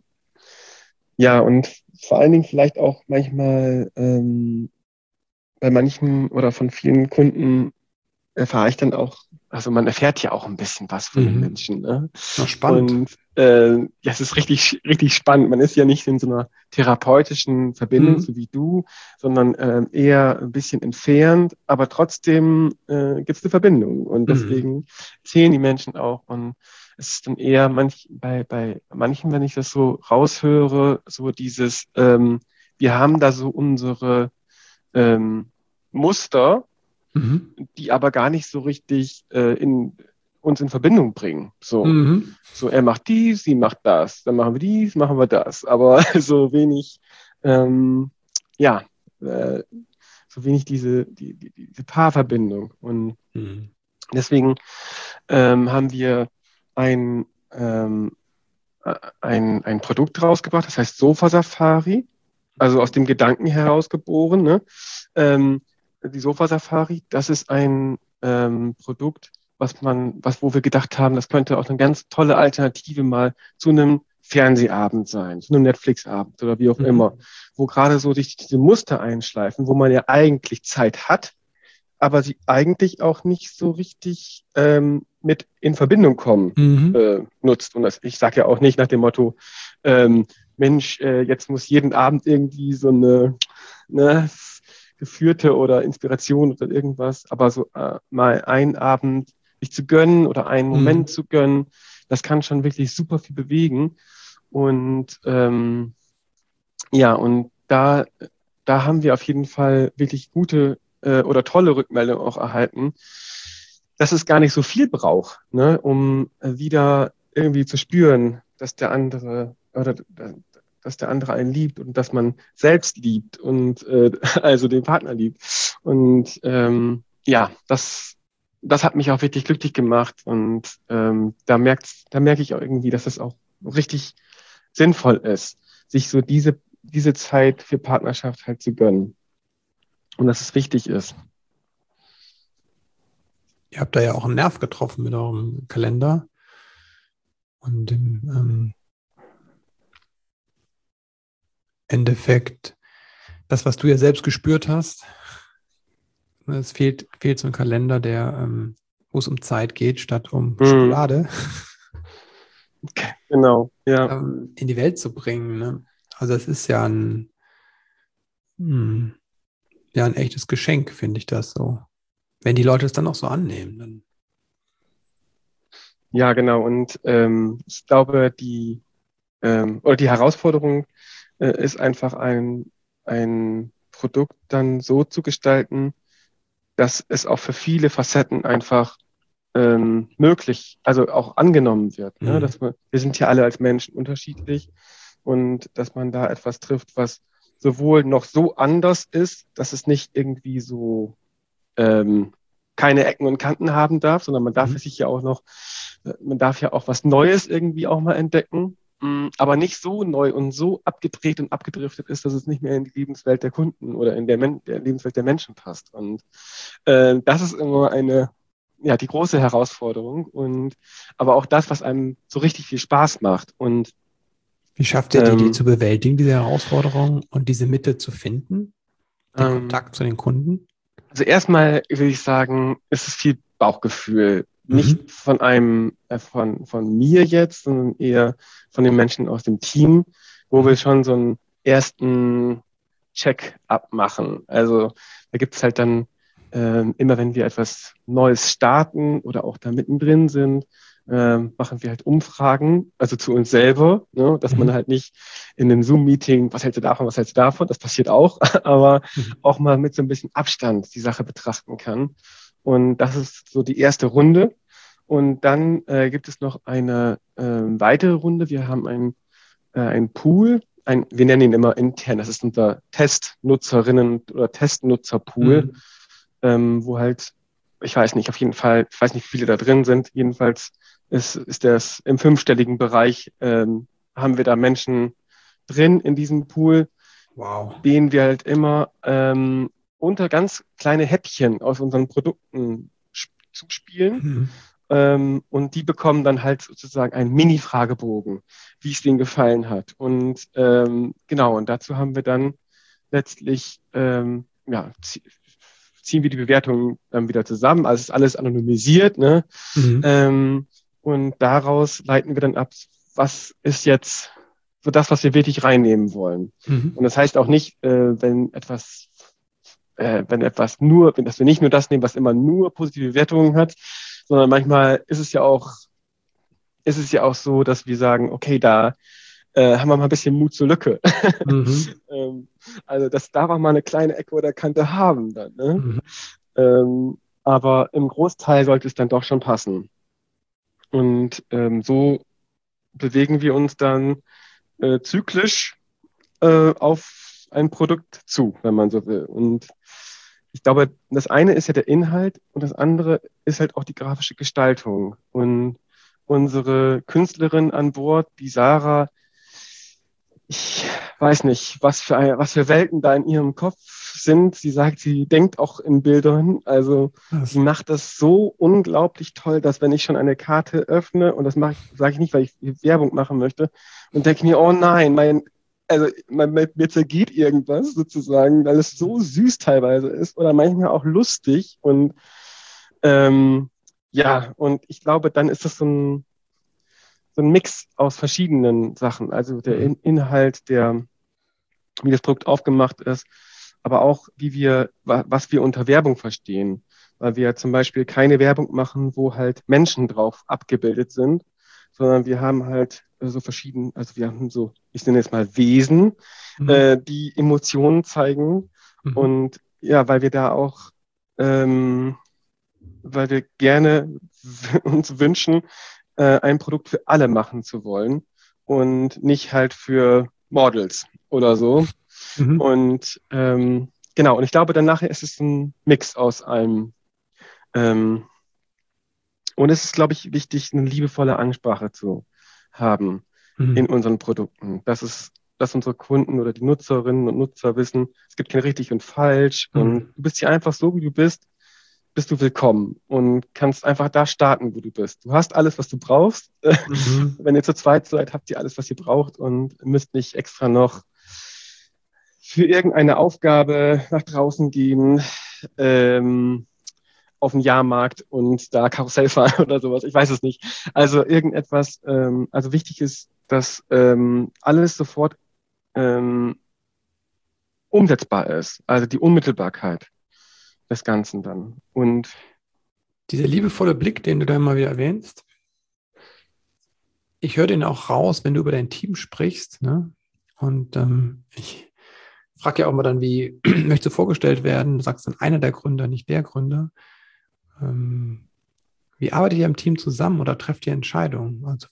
ja, und vor allen Dingen vielleicht auch manchmal ähm, bei manchen oder von vielen Kunden erfahre ich dann auch, also man erfährt ja auch ein bisschen was von den Mhm. Menschen. Ne? Noch spannend. Und äh, ja, es ist richtig, richtig spannend. Man ist ja nicht in so einer therapeutischen Verbindung, Mhm. so wie du, sondern ähm, eher ein bisschen entfernt, aber trotzdem äh, gibt es eine Verbindung. Und Mhm. deswegen zählen die Menschen auch. Und es ist dann eher manch, bei, bei manchen, wenn ich das so raushöre, so dieses, ähm, wir haben da so unsere ähm, Muster, Mhm. die aber gar nicht so richtig äh, in, uns in Verbindung bringen. So, Mhm. so, er macht dies, sie macht das, dann machen wir dies, machen wir das. Aber so wenig, ähm, ja, äh, so wenig diese, die, die, diese Paarverbindung. Und Mhm. deswegen ähm, haben wir ein, ähm, ein, ein Produkt rausgebracht, das heißt Sofa Safari, also aus dem Gedanken heraus geboren. Ne? Ähm, die Sofa Safari, das ist ein ähm, Produkt, was man, was, wo wir gedacht haben, das könnte auch eine ganz tolle Alternative mal zu einem Fernsehabend sein, zu einem Netflix-Abend oder wie auch Mhm. immer, wo gerade so sich diese Muster einschleifen, wo man ja eigentlich Zeit hat, aber sie eigentlich auch nicht so richtig ähm, mit in Verbindung kommen Mhm. äh, nutzt. Und das, ich sage ja auch nicht nach dem Motto, ähm, Mensch, äh, jetzt muss jeden Abend irgendwie so eine, ne, geführte oder Inspiration oder irgendwas, aber so äh, mal einen Abend sich zu gönnen oder einen Moment Mhm. zu gönnen, das kann schon wirklich super viel bewegen. Und ähm, ja, und da, da haben wir auf jeden Fall wirklich gute äh, oder tolle Rückmeldungen auch erhalten, dass es gar nicht so viel braucht, ne, um äh, wieder irgendwie zu spüren, dass der andere oder dass der andere einen liebt und dass man selbst liebt und äh, also den Partner liebt. Und ähm, ja, das, das hat mich auch wirklich glücklich gemacht. Und ähm, da merkt, da merke ich auch irgendwie, dass es auch richtig sinnvoll ist, sich so diese, diese Zeit für Partnerschaft halt zu gönnen. Und dass es wichtig ist. Ihr habt da ja auch einen Nerv getroffen mit eurem Kalender. Und im ähm, Endeffekt, das, was du ja selbst gespürt hast, es fehlt, fehlt so ein Kalender, der, ähm, wo es um Zeit geht, statt um Mhm. Schokolade, Genau, ja. ähm, in die Welt zu bringen. Ne? Also es ist ja ein, hm, ja ein echtes Geschenk, finde ich das so. Wenn die Leute es dann auch so annehmen, dann. Ja, genau. Und ähm, ich glaube, die ähm, oder die Herausforderung äh, ist einfach ein, ein Produkt dann so zu gestalten, dass es auch für viele Facetten einfach ähm, möglich, also auch angenommen wird. Ne? Mhm. Dass man, wir sind ja alle als Menschen unterschiedlich und dass man da etwas trifft, was sowohl noch so anders ist, dass es nicht irgendwie so ähm, keine Ecken und Kanten haben darf, sondern man darf Mhm. es sich ja auch noch, man darf ja auch was Neues irgendwie auch mal entdecken, mh, aber nicht so neu und so abgedreht und abgedriftet ist, dass es nicht mehr in die Lebenswelt der Kunden oder in der, Men der Lebenswelt der Menschen passt. Und äh, das ist immer eine, ja, die große Herausforderung und aber auch das, was einem so richtig viel Spaß macht. Und Wie schafft ihr die, die ähm, zu bewältigen, diese Herausforderung und diese Mitte zu finden, den ähm, Kontakt zu den Kunden? Also erstmal will ich sagen, es ist viel Bauchgefühl. Mhm. Nicht von einem, äh, von, von mir jetzt, sondern eher von den Menschen aus dem Team, wo Mhm. wir schon so einen ersten Check-up machen. Also da gibt es halt dann ähm, immer, wenn wir etwas Neues starten oder auch da mittendrin sind, ähm, machen wir halt Umfragen, also zu uns selber, ne? Dass man Mhm. halt nicht in einem Zoom-Meeting, was hältst du davon, was hältst du davon, das passiert auch, aber Mhm. auch mal mit so ein bisschen Abstand die Sache betrachten kann. Und das ist so die erste Runde. Und dann äh, gibt es noch eine äh, weitere Runde. Wir haben ein, äh, ein Pool, ein, wir nennen ihn immer intern, das ist unser Testnutzerinnen- oder Testnutzerpool, Mhm. ähm, wo halt, ich weiß nicht, auf jeden Fall, ich weiß nicht, wie viele da drin sind, jedenfalls ist, ist das im fünfstelligen Bereich, ähm, haben wir da Menschen drin in diesem Pool, Wow. denen wir halt immer ähm, unter ganz kleine Häppchen aus unseren Produkten sp- zuspielen. Mhm. Ähm, und die bekommen dann halt sozusagen einen Mini-Fragebogen, wie es denen gefallen hat. Und ähm, genau, und dazu haben wir dann letztlich, ähm, ja, zie- ziehen wir die Bewertungen dann wieder zusammen. Also es ist alles anonymisiert, ne? Mhm. Ähm, und daraus leiten wir dann ab, was ist jetzt so das, was wir wirklich reinnehmen wollen. Mhm. Und das heißt auch nicht, äh, wenn etwas, äh, wenn etwas nur, wenn, dass wir nicht nur das nehmen, was immer nur positive Wertungen hat, sondern manchmal ist es ja auch, ist es ja auch so, dass wir sagen, okay, da äh, haben wir mal ein bisschen Mut zur Lücke. Mhm. ähm, also das darf auch mal eine kleine Ecke oder Kante haben dann. Ne? Mhm. Ähm, aber im Großteil sollte es dann doch schon passen. Und ähm, so bewegen wir uns dann äh, zyklisch äh, auf ein Produkt zu, wenn man so will. Und ich glaube, das eine ist ja der Inhalt und das andere ist halt auch die grafische Gestaltung. Und unsere Künstlerin an Bord, die Sarah, ich weiß nicht, was für, ein, was für Welten da in ihrem Kopf sind. Sie sagt, sie denkt auch in Bildern. Also Das, sie macht das so unglaublich toll, dass wenn ich schon eine Karte öffne, und das mache ich, sage ich nicht, weil ich Werbung machen möchte, und denke mir, oh nein, mein, also mein, mir zergeht irgendwas sozusagen, weil es so süß teilweise ist oder manchmal auch lustig. Und ähm, ja, und ich glaube, dann ist das so ein so ein Mix aus verschiedenen Sachen. Also der mhm. In Inhalt, der, wie das Produkt aufgemacht ist, aber auch, wie wir, wa was wir unter Werbung verstehen. Weil wir zum Beispiel keine Werbung machen, wo halt Menschen drauf abgebildet sind, sondern wir haben halt so verschieden, also wir haben so, ich nenne jetzt mal Wesen, Mhm. äh, die Emotionen zeigen. Mhm. Und ja, weil wir da auch ähm, weil wir gerne uns wünschen, äh, ein Produkt für alle machen zu wollen und nicht halt für Models oder so. Mhm. Und ähm, genau, und ich glaube, dann nachher ist es ein Mix aus allem. Ähm, und es ist, glaube ich, wichtig, eine liebevolle Ansprache zu haben in Mhm. unseren Produkten. Das ist, dass unsere Kunden oder die Nutzerinnen und Nutzer wissen, es gibt kein richtig und falsch und Mhm. du bist hier einfach so, wie du bist, bist du willkommen und kannst einfach da starten, wo du bist. Du hast alles, was du brauchst. Mhm. Wenn ihr zu zweit seid, habt ihr alles, was ihr braucht und müsst nicht extra noch für irgendeine Aufgabe nach draußen gehen, ähm, auf den Jahrmarkt und da Karussell fahren oder sowas. Ich weiß es nicht. Also irgendetwas, ähm, also wichtig ist, dass ähm, alles sofort ähm, umsetzbar ist. Also die Unmittelbarkeit des Ganzen dann. Und Dieser liebevolle Blick, den du da immer wieder erwähnst, ich höre den auch raus, wenn du über dein Team sprichst. Ne? Und ähm, ich frage ja auch mal dann, wie möchtest du vorgestellt werden? Du sagst dann einer der Gründer, nicht der Gründer. Ähm, wie arbeitet ihr im Team zusammen oder trefft ihr Entscheidungen? Also,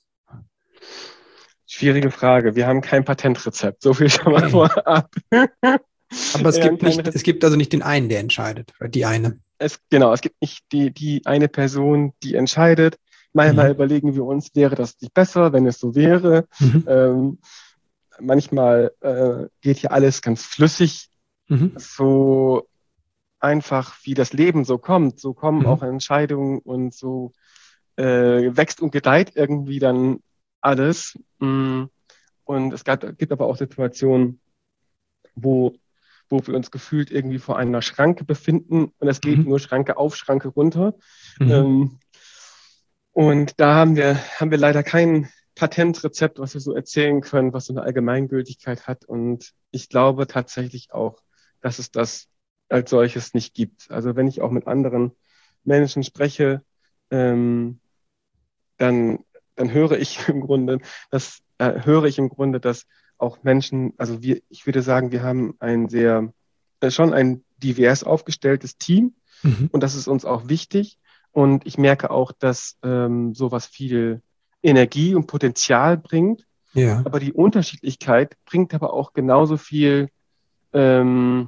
schwierige Frage. Wir haben kein Patentrezept. So viel schon mal okay. vorab. Aber es Wir haben gibt kein nicht, Rezept. es gibt also nicht den einen, der entscheidet, oder die eine. Es, genau, es gibt nicht die, die eine Person, die entscheidet. Manchmal Mhm. überlegen wir uns, wäre das nicht besser, wenn es so wäre. Mhm. Ähm, manchmal äh, geht hier alles ganz flüssig, Mhm. so einfach wie das Leben so kommt. So kommen auch Mhm. Entscheidungen und so äh, wächst und gedeiht irgendwie dann alles. Mm. Und es gab, gibt aber auch Situationen, wo, wo wir uns gefühlt irgendwie vor einer Schranke befinden und es geht Mhm. nur Schranke auf, Schranke runter. Mhm. Ähm, und da haben wir, haben wir leider kein Patentrezept, was wir so erzählen können, was so eine Allgemeingültigkeit hat. Und ich glaube tatsächlich auch, dass es das als solches nicht gibt. Also wenn ich auch mit anderen Menschen spreche, ähm, dann, dann höre ich im Grunde, dass, äh, höre ich im Grunde, dass auch Menschen, also wir, ich würde sagen, wir haben ein sehr, äh, schon ein divers aufgestelltes Team Mhm. und das ist uns auch wichtig. Und ich merke auch, dass ähm, sowas viel Energie und Potenzial bringt, Ja. aber die Unterschiedlichkeit bringt aber auch genauso viel, ähm,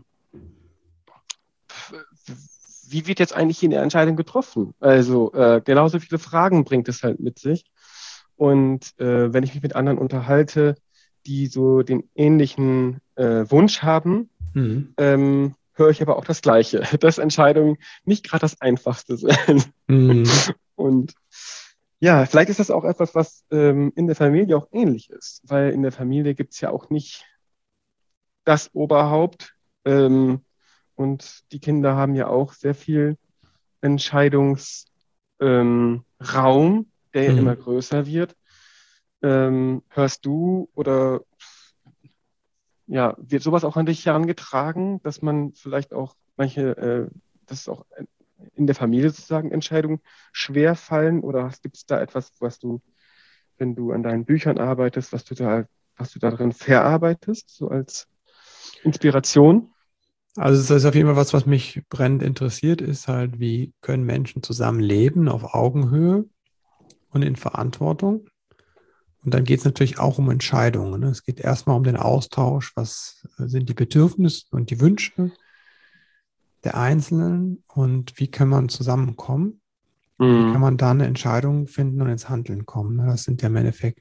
wie wird jetzt eigentlich hier eine Entscheidung getroffen? Also äh, genauso viele Fragen bringt es halt mit sich. Und äh, wenn ich mich mit anderen unterhalte, die so den ähnlichen äh, Wunsch haben, Mhm. ähm, höre ich aber auch das Gleiche, dass Entscheidungen nicht gerade das Einfachste sind. Mhm. Und ja, vielleicht ist das auch etwas, was ähm, in der Familie auch ähnlich ist, weil in der Familie gibt es ja auch nicht das Oberhaupt. Ähm, und die Kinder haben ja auch sehr viel Entscheidungsraum, ähm, Raum, der ja immer Mhm. größer wird. Ähm, hörst du oder ja, wird sowas auch an dich herangetragen, dass man vielleicht auch manche, äh, dass auch in der Familie sozusagen Entscheidungen schwer fallen? Oder gibt es da etwas, was du, wenn du an deinen Büchern arbeitest, was du da, was du darin verarbeitest, so als Inspiration? Also das ist auf jeden Fall was, was mich brennend interessiert, ist halt, wie können Menschen zusammenleben auf Augenhöhe und in Verantwortung. Und dann geht es natürlich auch um Entscheidungen. Ne? Es geht erstmal um den Austausch, was sind die Bedürfnisse und die Wünsche der Einzelnen und wie kann man zusammenkommen? Wie kann Mhm. man da eine Entscheidung finden und ins Handeln kommen? Ne? Das sind ja im Endeffekt,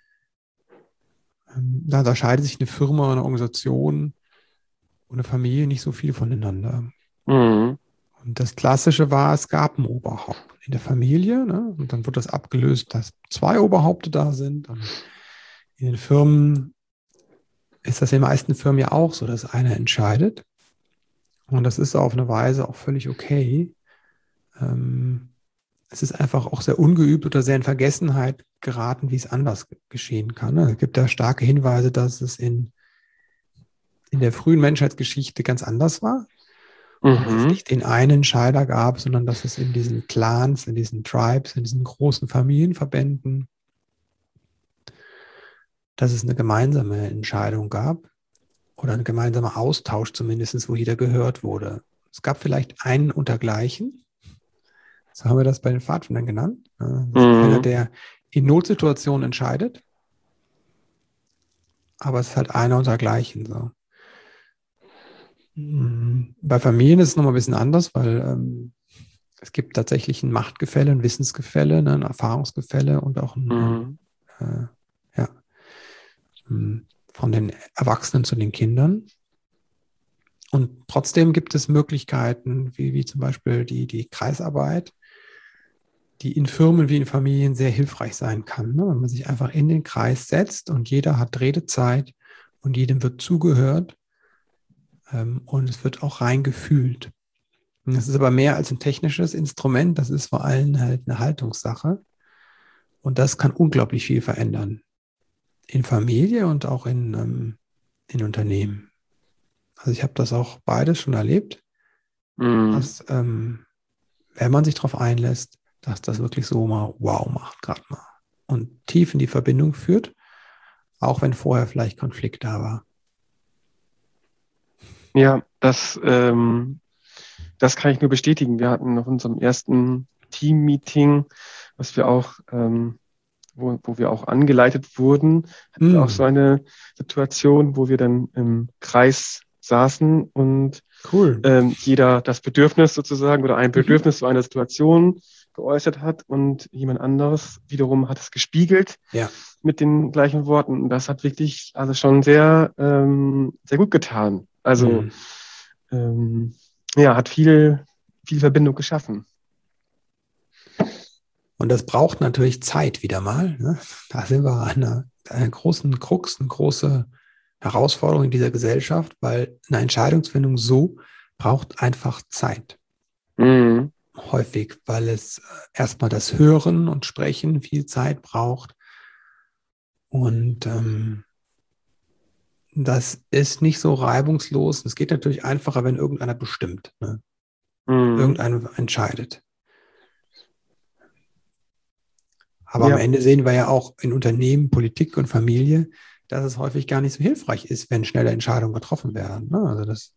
ähm, da unterscheidet sich eine Firma, eine Organisation und eine Familie nicht so viel voneinander. Mhm. Und das Klassische war, es gab ein Oberhaupt in der Familie, ne? Und dann wird das abgelöst, dass zwei Oberhaupte da sind. Und in den Firmen ist das in den meisten Firmen ja auch so, dass einer entscheidet. Und das ist auf eine Weise auch völlig okay. Ähm, es ist einfach auch sehr ungeübt oder sehr in Vergessenheit geraten, wie es anders geschehen kann. Ne? Es gibt da starke Hinweise, dass es in, in der frühen Menschheitsgeschichte ganz anders war. Und dass es Mhm. nicht den einen Entscheider gab, sondern dass es in diesen Clans, in diesen Tribes, in diesen großen Familienverbänden, dass es eine gemeinsame Entscheidung gab oder ein gemeinsamer Austausch zumindest, wo jeder gehört wurde. es gab vielleicht einen untergleichen. So haben wir das bei den Pfadfindern genannt. Das ist Mhm. einer, der in Notsituationen entscheidet. Aber es ist halt einer untergleichen. So. Bei Familien ist es nochmal ein bisschen anders, weil ähm, es gibt tatsächlich ein Machtgefälle, ein Wissensgefälle, ne, ein Erfahrungsgefälle und auch ein, Mhm. äh, ja, von den Erwachsenen zu den Kindern. Und trotzdem gibt es Möglichkeiten, wie, wie zum Beispiel die, die Kreisarbeit, die in Firmen wie in Familien sehr hilfreich sein kann, ne? Wenn man sich einfach in den Kreis setzt und jeder hat Redezeit und jedem wird zugehört ähm, und es wird auch rein gefühlt. Und das ist aber mehr als ein technisches Instrument, das ist vor allem halt eine Haltungssache und das kann unglaublich viel verändern. In Familie und auch in, ähm, in Unternehmen. Also ich habe das auch beides schon erlebt, Mhm. dass ähm, wenn man sich darauf einlässt, dass das wirklich so mal wow macht, gerade mal. Und tief in die Verbindung führt, auch wenn vorher vielleicht Konflikt da war. Ja, das, ähm, das kann ich nur bestätigen. Wir hatten nach unserem ersten Team-Meeting, was wir auch, ähm, wo, wo wir auch angeleitet wurden, hatten wir auch so eine Situation, wo wir dann im Kreis saßen und Cool. ähm, jeder das Bedürfnis sozusagen oder ein Bedürfnis zu einer Situation geäußert hat und jemand anderes wiederum hat es gespiegelt Ja. mit den gleichen Worten. Und das hat wirklich also schon sehr, ähm, sehr gut getan. Also Mhm. ähm, ja, hat viel, viel Verbindung geschaffen. Und das braucht natürlich Zeit wieder mal. Ne? Da sind wir an einer, einer großen Krux, eine große Herausforderung in dieser Gesellschaft, weil eine Entscheidungsfindung so braucht einfach Zeit. Mhm. Häufig, weil es erstmal das Hören und Sprechen viel Zeit braucht. Und ähm, das ist nicht so reibungslos. Es geht natürlich einfacher, wenn irgendeiner bestimmt, ne? Mhm. Irgendeiner entscheidet. Aber Ja. am Ende sehen wir ja auch in Unternehmen, Politik und Familie, dass es häufig gar nicht so hilfreich ist, wenn schnelle Entscheidungen getroffen werden. Ne? Also das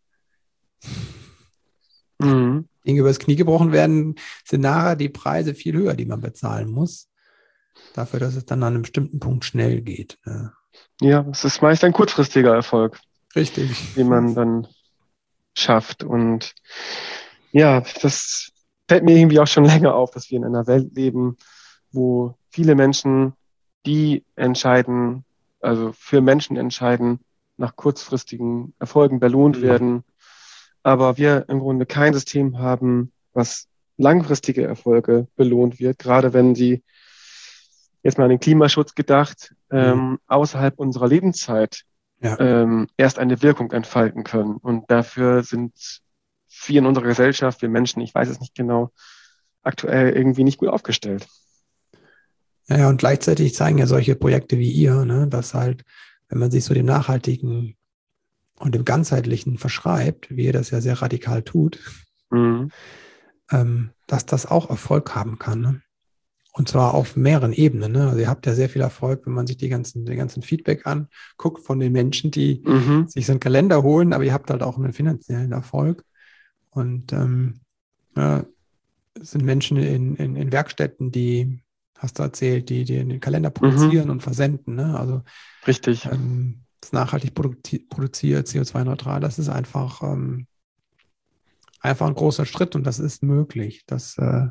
Mhm. Dinge übers Knie gebrochen werden, sind nachher die Preise viel höher, die man bezahlen muss. Dafür, dass es dann an einem bestimmten Punkt schnell geht. Ne? Ja, es ist meist ein kurzfristiger Erfolg, Richtig. den man dann schafft. Und ja, das fällt mir irgendwie auch schon länger auf, dass wir in einer Welt leben, wo viele Menschen, die entscheiden, also für Menschen entscheiden, nach kurzfristigen Erfolgen belohnt Mhm. werden. Aber wir im Grunde kein System haben, was langfristige Erfolge belohnt wird, gerade wenn sie, jetzt mal an den Klimaschutz gedacht, ähm, außerhalb unserer Lebenszeit Ja. ähm, erst eine Wirkung entfalten können. Und dafür sind wir in unserer Gesellschaft, wir Menschen, ich weiß es nicht genau, aktuell irgendwie nicht gut aufgestellt. Ja, und gleichzeitig zeigen ja solche Projekte wie ihr, ne, dass halt, wenn man sich so dem Nachhaltigen und dem Ganzheitlichen verschreibt, wie ihr das ja sehr radikal tut, Mhm. ähm, dass das auch Erfolg haben kann. Ne? Und zwar auf mehreren Ebenen. Ne? Also ihr habt ja sehr viel Erfolg, wenn man sich die ganzen, den ganzen Feedback anguckt von den Menschen, die Mhm. sich so einen Kalender holen, aber ihr habt halt auch einen finanziellen Erfolg. Und ähm, ja, es sind Menschen in, in, in Werkstätten, die, hast du erzählt, die, die den Kalender produzieren Mhm. und versenden. Ne? Also Richtig. ähm, das nachhaltig produzi- produziert, C O zwei neutral, das ist einfach, ähm, einfach ein großer Schritt und das ist möglich. Das, äh,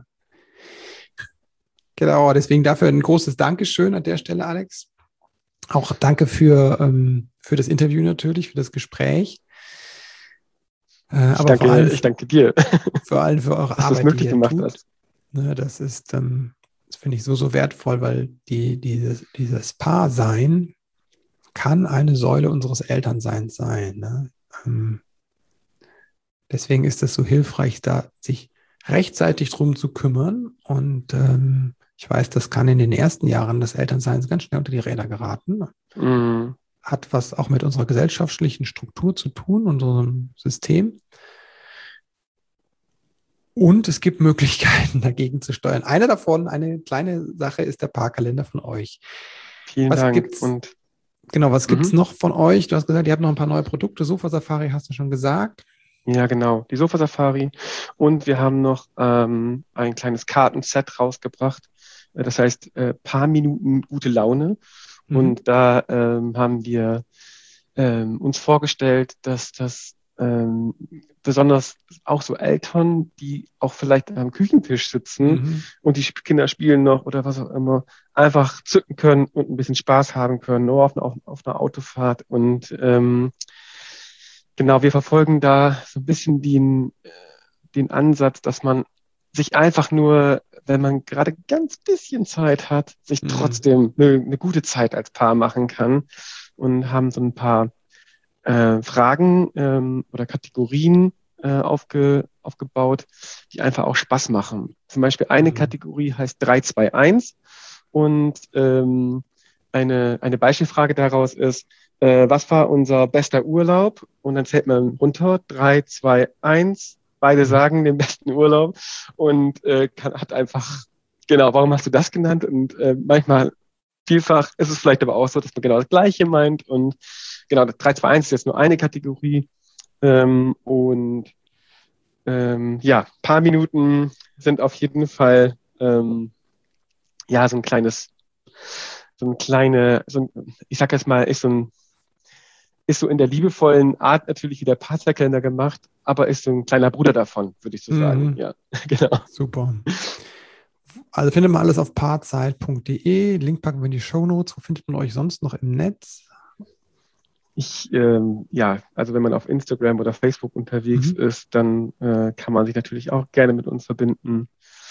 genau, deswegen dafür ein großes Dankeschön an der Stelle, Alex. Auch danke für, ähm, für das Interview natürlich, für das Gespräch. Äh, Ich aber vor danke, allem, ich danke dir, vor allem für eure dass du es Arbeit, die möglich ihr gemacht tut. hast. Ne, das ist, ähm, das finde ich so, so wertvoll, weil die, dieses, dieses Paar-Sein kann eine Säule unseres Elternseins sein. Ne? Ähm, deswegen ist es so hilfreich, da sich rechtzeitig drum zu kümmern. Und ähm, ich weiß, das kann in den ersten Jahren des Elternseins ganz schnell unter die Räder geraten. Mhm. Hat was auch mit unserer gesellschaftlichen Struktur zu tun, unserem System. Und es gibt Möglichkeiten, dagegen zu steuern. Eine davon, eine kleine Sache, ist der Paarkalender von euch. Vielen Was Dank. gibt's, Und genau, was gibt es mhm. noch von euch? Du hast gesagt, ihr habt noch ein paar neue Produkte. Sofa Safari hast du schon gesagt. Ja, genau, die Sofa-Safari. Und wir haben noch ähm, ein kleines Kartenset rausgebracht. Äh, Das heißt, äh, paar Minuten gute Laune. Mhm. Und da ähm, haben wir ähm, uns vorgestellt, dass das ähm, besonders auch so Eltern, die auch vielleicht am Küchentisch sitzen Mhm. und die Kinder spielen noch oder was auch immer, einfach zücken können und ein bisschen Spaß haben können, nur auf, auf, auf einer Autofahrt. Und ähm, genau, wir verfolgen da so ein bisschen den, äh, den Ansatz, dass man sich einfach nur, wenn man gerade ganz bisschen Zeit hat, sich Mhm. trotzdem eine, eine gute Zeit als Paar machen kann und haben so ein paar äh, Fragen ähm, oder Kategorien äh, aufge, aufgebaut, die einfach auch Spaß machen. Zum Beispiel eine Mhm. Kategorie heißt drei zwei eins und ähm, eine, eine Beispielfrage daraus ist, äh, was war unser bester Urlaub? Und dann zählt man runter, drei zwei eins, beide Mhm. sagen den besten Urlaub und äh, kann, hat einfach, genau, warum hast du das genannt? Und äh, manchmal Vielfach ist es vielleicht aber auch so, dass man genau das Gleiche meint. Und genau, das drei zwei eins ist jetzt nur eine Kategorie. Ähm, und ähm, ja, paar Minuten sind auf jeden Fall ähm, ja so ein kleines, so ein kleine, so ein, ich sag jetzt mal, ist so ein, ist so in der liebevollen Art natürlich wie der Partnerkalender gemacht, aber ist so ein kleiner Bruder davon, würde ich so sagen. Mhm. Ja, genau. Super. Also findet man alles auf paarzeit punkt de. Link packen wir in die Shownotes. Wo findet man euch sonst noch im Netz? Ich, ähm, ja, also wenn man auf Instagram oder Facebook unterwegs Mhm. ist, dann äh, kann man sich natürlich auch gerne mit uns verbinden.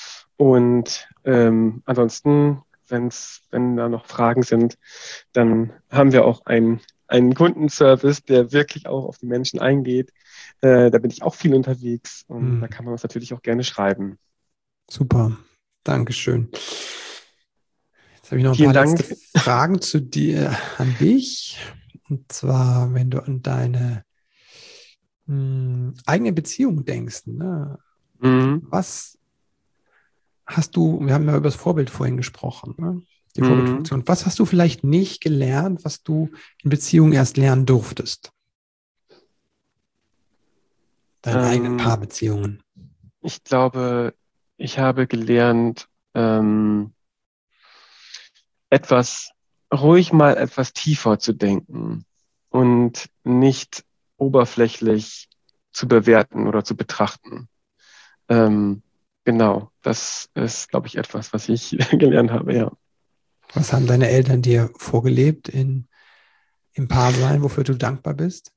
Und ähm, ansonsten, wenn's, wenn da noch Fragen sind, dann haben wir auch einen, einen Kundenservice, der wirklich auch auf die Menschen eingeht. Äh, da bin ich auch viel unterwegs und da Mhm. kann man uns natürlich auch gerne schreiben. Super. Dankeschön. Jetzt habe ich noch ein Vielen paar letzte Dank. Fragen zu dir, an dich. Und zwar, wenn du an deine mh, eigene Beziehung denkst, ne? Mhm. Was hast du, wir haben ja über das Vorbild vorhin gesprochen, ne? Die Mhm. Vorbildfunktion. Was hast du vielleicht nicht gelernt, was du in Beziehung erst lernen durftest? Deine eigenen Ähm, Paarbeziehungen. ich glaube, ich habe gelernt, ähm, etwas ruhig mal etwas tiefer zu denken und nicht oberflächlich zu bewerten oder zu betrachten. Ähm, genau, das ist, glaube ich, etwas, was ich gelernt habe, ja. Was haben deine Eltern dir vorgelebt in, im Paarsein, wofür du dankbar bist?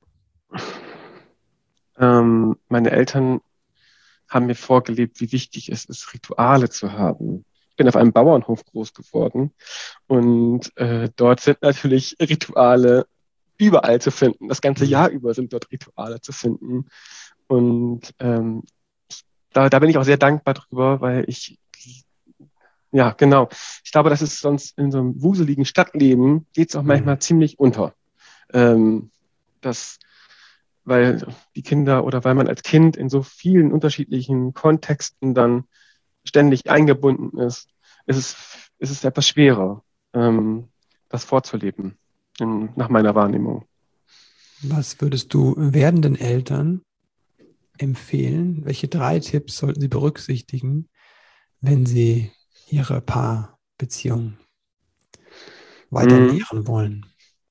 Ähm, meine Eltern haben mir vorgelebt, wie wichtig es ist, Rituale zu haben. Ich bin auf einem Bauernhof groß geworden und äh, dort sind natürlich Rituale überall zu finden. Das ganze Hm. Jahr über sind dort Rituale zu finden. Und ähm, da, da bin ich auch sehr dankbar drüber, weil ich, ja, genau. Ich glaube, das ist sonst in so einem wuseligen Stadtleben, geht es auch Hm. manchmal ziemlich unter. Ähm, das, weil die Kinder oder weil man als Kind in so vielen unterschiedlichen Kontexten dann ständig eingebunden ist, ist es, ist es etwas schwerer, ähm, das vorzuleben, in, nach meiner Wahrnehmung. Was würdest du werdenden Eltern empfehlen? Welche drei Tipps sollten sie berücksichtigen, wenn sie ihre Paarbeziehung weiter Mm. nähren wollen?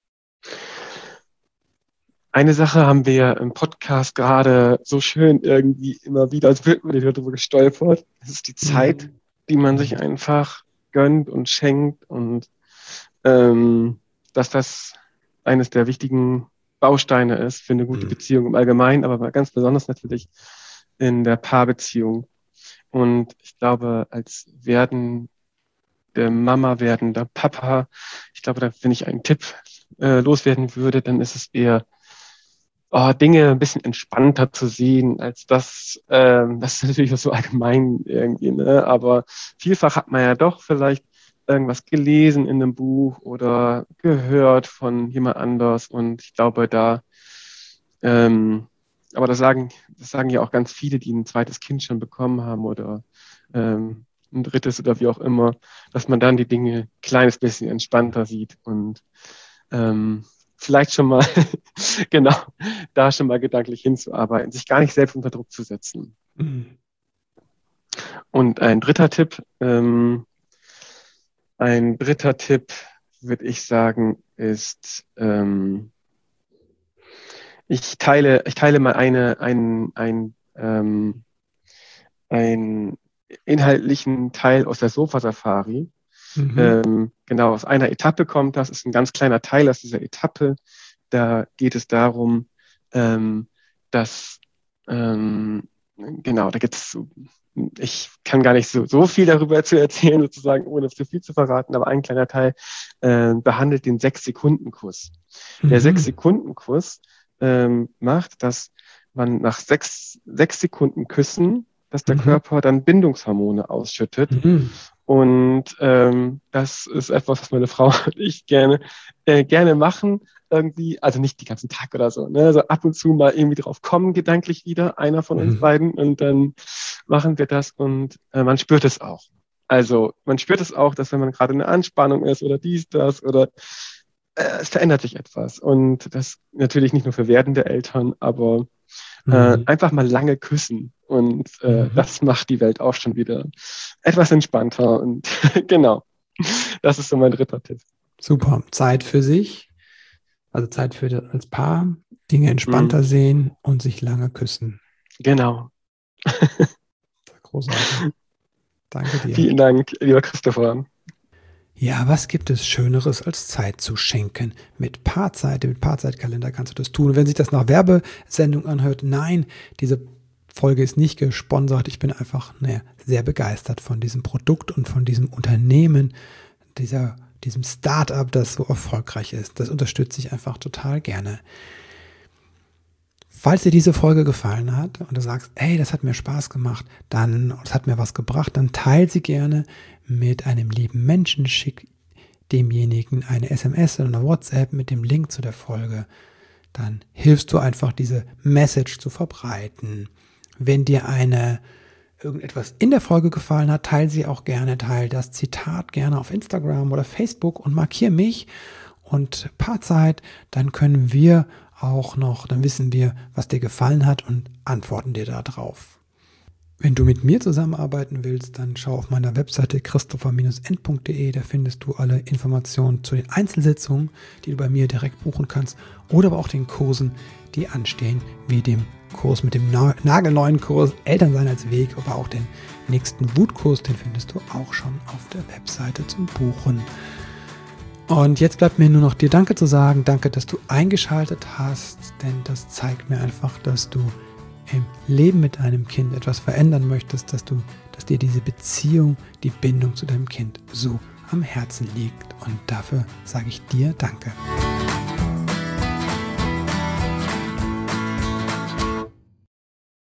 Eine Sache haben wir ja im Podcast gerade so schön irgendwie immer wieder, als würden wir darüber gestolpert. Es ist die Zeit, Hm. die man sich Hm. einfach gönnt und schenkt und ähm, dass das eines der wichtigen Bausteine ist für eine gute Hm. Beziehung im Allgemeinen, aber ganz besonders natürlich in der Paarbeziehung. Und ich glaube, als werdende Mama, werdender Papa, ich glaube, da, wenn ich einen Tipp äh, loswerden würde, dann ist es eher oh, Dinge ein bisschen entspannter zu sehen, als das, ähm, das ist natürlich auch so allgemein irgendwie, ne? Aber vielfach hat man ja doch vielleicht irgendwas gelesen in einem Buch oder gehört von jemand anders. Und ich glaube, da, ähm, aber das sagen, das sagen ja auch ganz viele, die ein zweites Kind schon bekommen haben oder ähm, ein drittes oder wie auch immer, dass man dann die Dinge ein kleines bisschen entspannter sieht und ähm, vielleicht schon mal, genau, da schon mal gedanklich hinzuarbeiten, sich gar nicht selbst unter Druck zu setzen. Mhm. Und ein dritter Tipp, ähm, ein dritter Tipp, würde ich sagen, ist, ähm, ich teile, ich teile mal eine, ein, ein, ähm, einen inhaltlichen Teil aus der Sofa-Safari. Mhm. Ähm, genau, aus einer Etappe kommt das, ist ein ganz kleiner Teil aus dieser Etappe. Da geht es darum, ähm, dass, ähm, genau, da gibt es, ich kann gar nicht so, so viel darüber zu erzählen, sozusagen, ohne zu viel zu verraten, aber ein kleiner Teil äh, behandelt den Sechs-Sekunden-Kuss. Der Mhm. Sechs-Sekunden-Kuss ähm, macht, dass man nach sechs, sechs Sekunden Küssen, dass der Mhm. Körper dann Bindungshormone ausschüttet. Mhm. Und ähm, das ist etwas, was meine Frau und ich gerne, äh, gerne machen. Irgendwie, also nicht den ganzen Tag oder so, ne? Also ab und zu mal irgendwie drauf kommen, gedanklich wieder, einer von uns Mhm. beiden. Und dann machen wir das und äh, man spürt es auch. Also man spürt es auch, dass wenn man gerade in einer Anspannung ist oder dies, das oder äh, es verändert sich etwas. Und das natürlich nicht nur für werdende Eltern, aber äh, Mhm. einfach mal lange küssen. Und äh, Mhm. das macht die Welt auch schon wieder etwas entspannter. Und genau, das ist so mein dritter Tipp. Super. Zeit für sich, also Zeit für als Paar, Dinge entspannter Mhm. sehen und sich lange küssen. Genau. Großartig. Danke dir. Vielen Dank, lieber Christopher. Ja, was gibt es Schöneres als Zeit zu schenken? Mit Paarzeit, mit Paarzeitkalender kannst du das tun. Und wenn sich das nach Werbesendung anhört, nein, diese Folge ist nicht gesponsert. Ich bin einfach naja, sehr begeistert von diesem Produkt und von diesem Unternehmen, dieser, diesem Start-up, das so erfolgreich ist. Das unterstütze ich einfach total gerne. Falls dir diese Folge gefallen hat und du sagst, hey, das hat mir Spaß gemacht, dann, das hat mir was gebracht, dann teile sie gerne mit einem lieben Menschen, schick demjenigen eine S M S oder eine WhatsApp mit dem Link zu der Folge. Dann hilfst du einfach, diese Message zu verbreiten. Wenn dir eine irgendetwas in der Folge gefallen hat, teile sie auch gerne, teile das Zitat gerne auf Instagram oder Facebook und markiere mich und Paarzeit, dann können wir auch noch, dann wissen wir, was dir gefallen hat und antworten dir da drauf. Wenn du mit mir zusammenarbeiten willst, dann schau auf meiner Webseite christopher end punkt de, da findest du alle Informationen zu den Einzelsitzungen, die du bei mir direkt buchen kannst oder aber auch den Kursen, die anstehen, wie dem Kurs mit dem nagelneuen Kurs Elternsein als Weg, aber auch den nächsten Wutkurs, den findest du auch schon auf der Webseite zum Buchen. Und jetzt bleibt mir nur noch dir Danke zu sagen. Danke, dass du eingeschaltet hast, denn das zeigt mir einfach, dass du im Leben mit deinem Kind etwas verändern möchtest, dass du, dass dir diese Beziehung, die Bindung zu deinem Kind so am Herzen liegt. Und dafür sage ich dir Danke.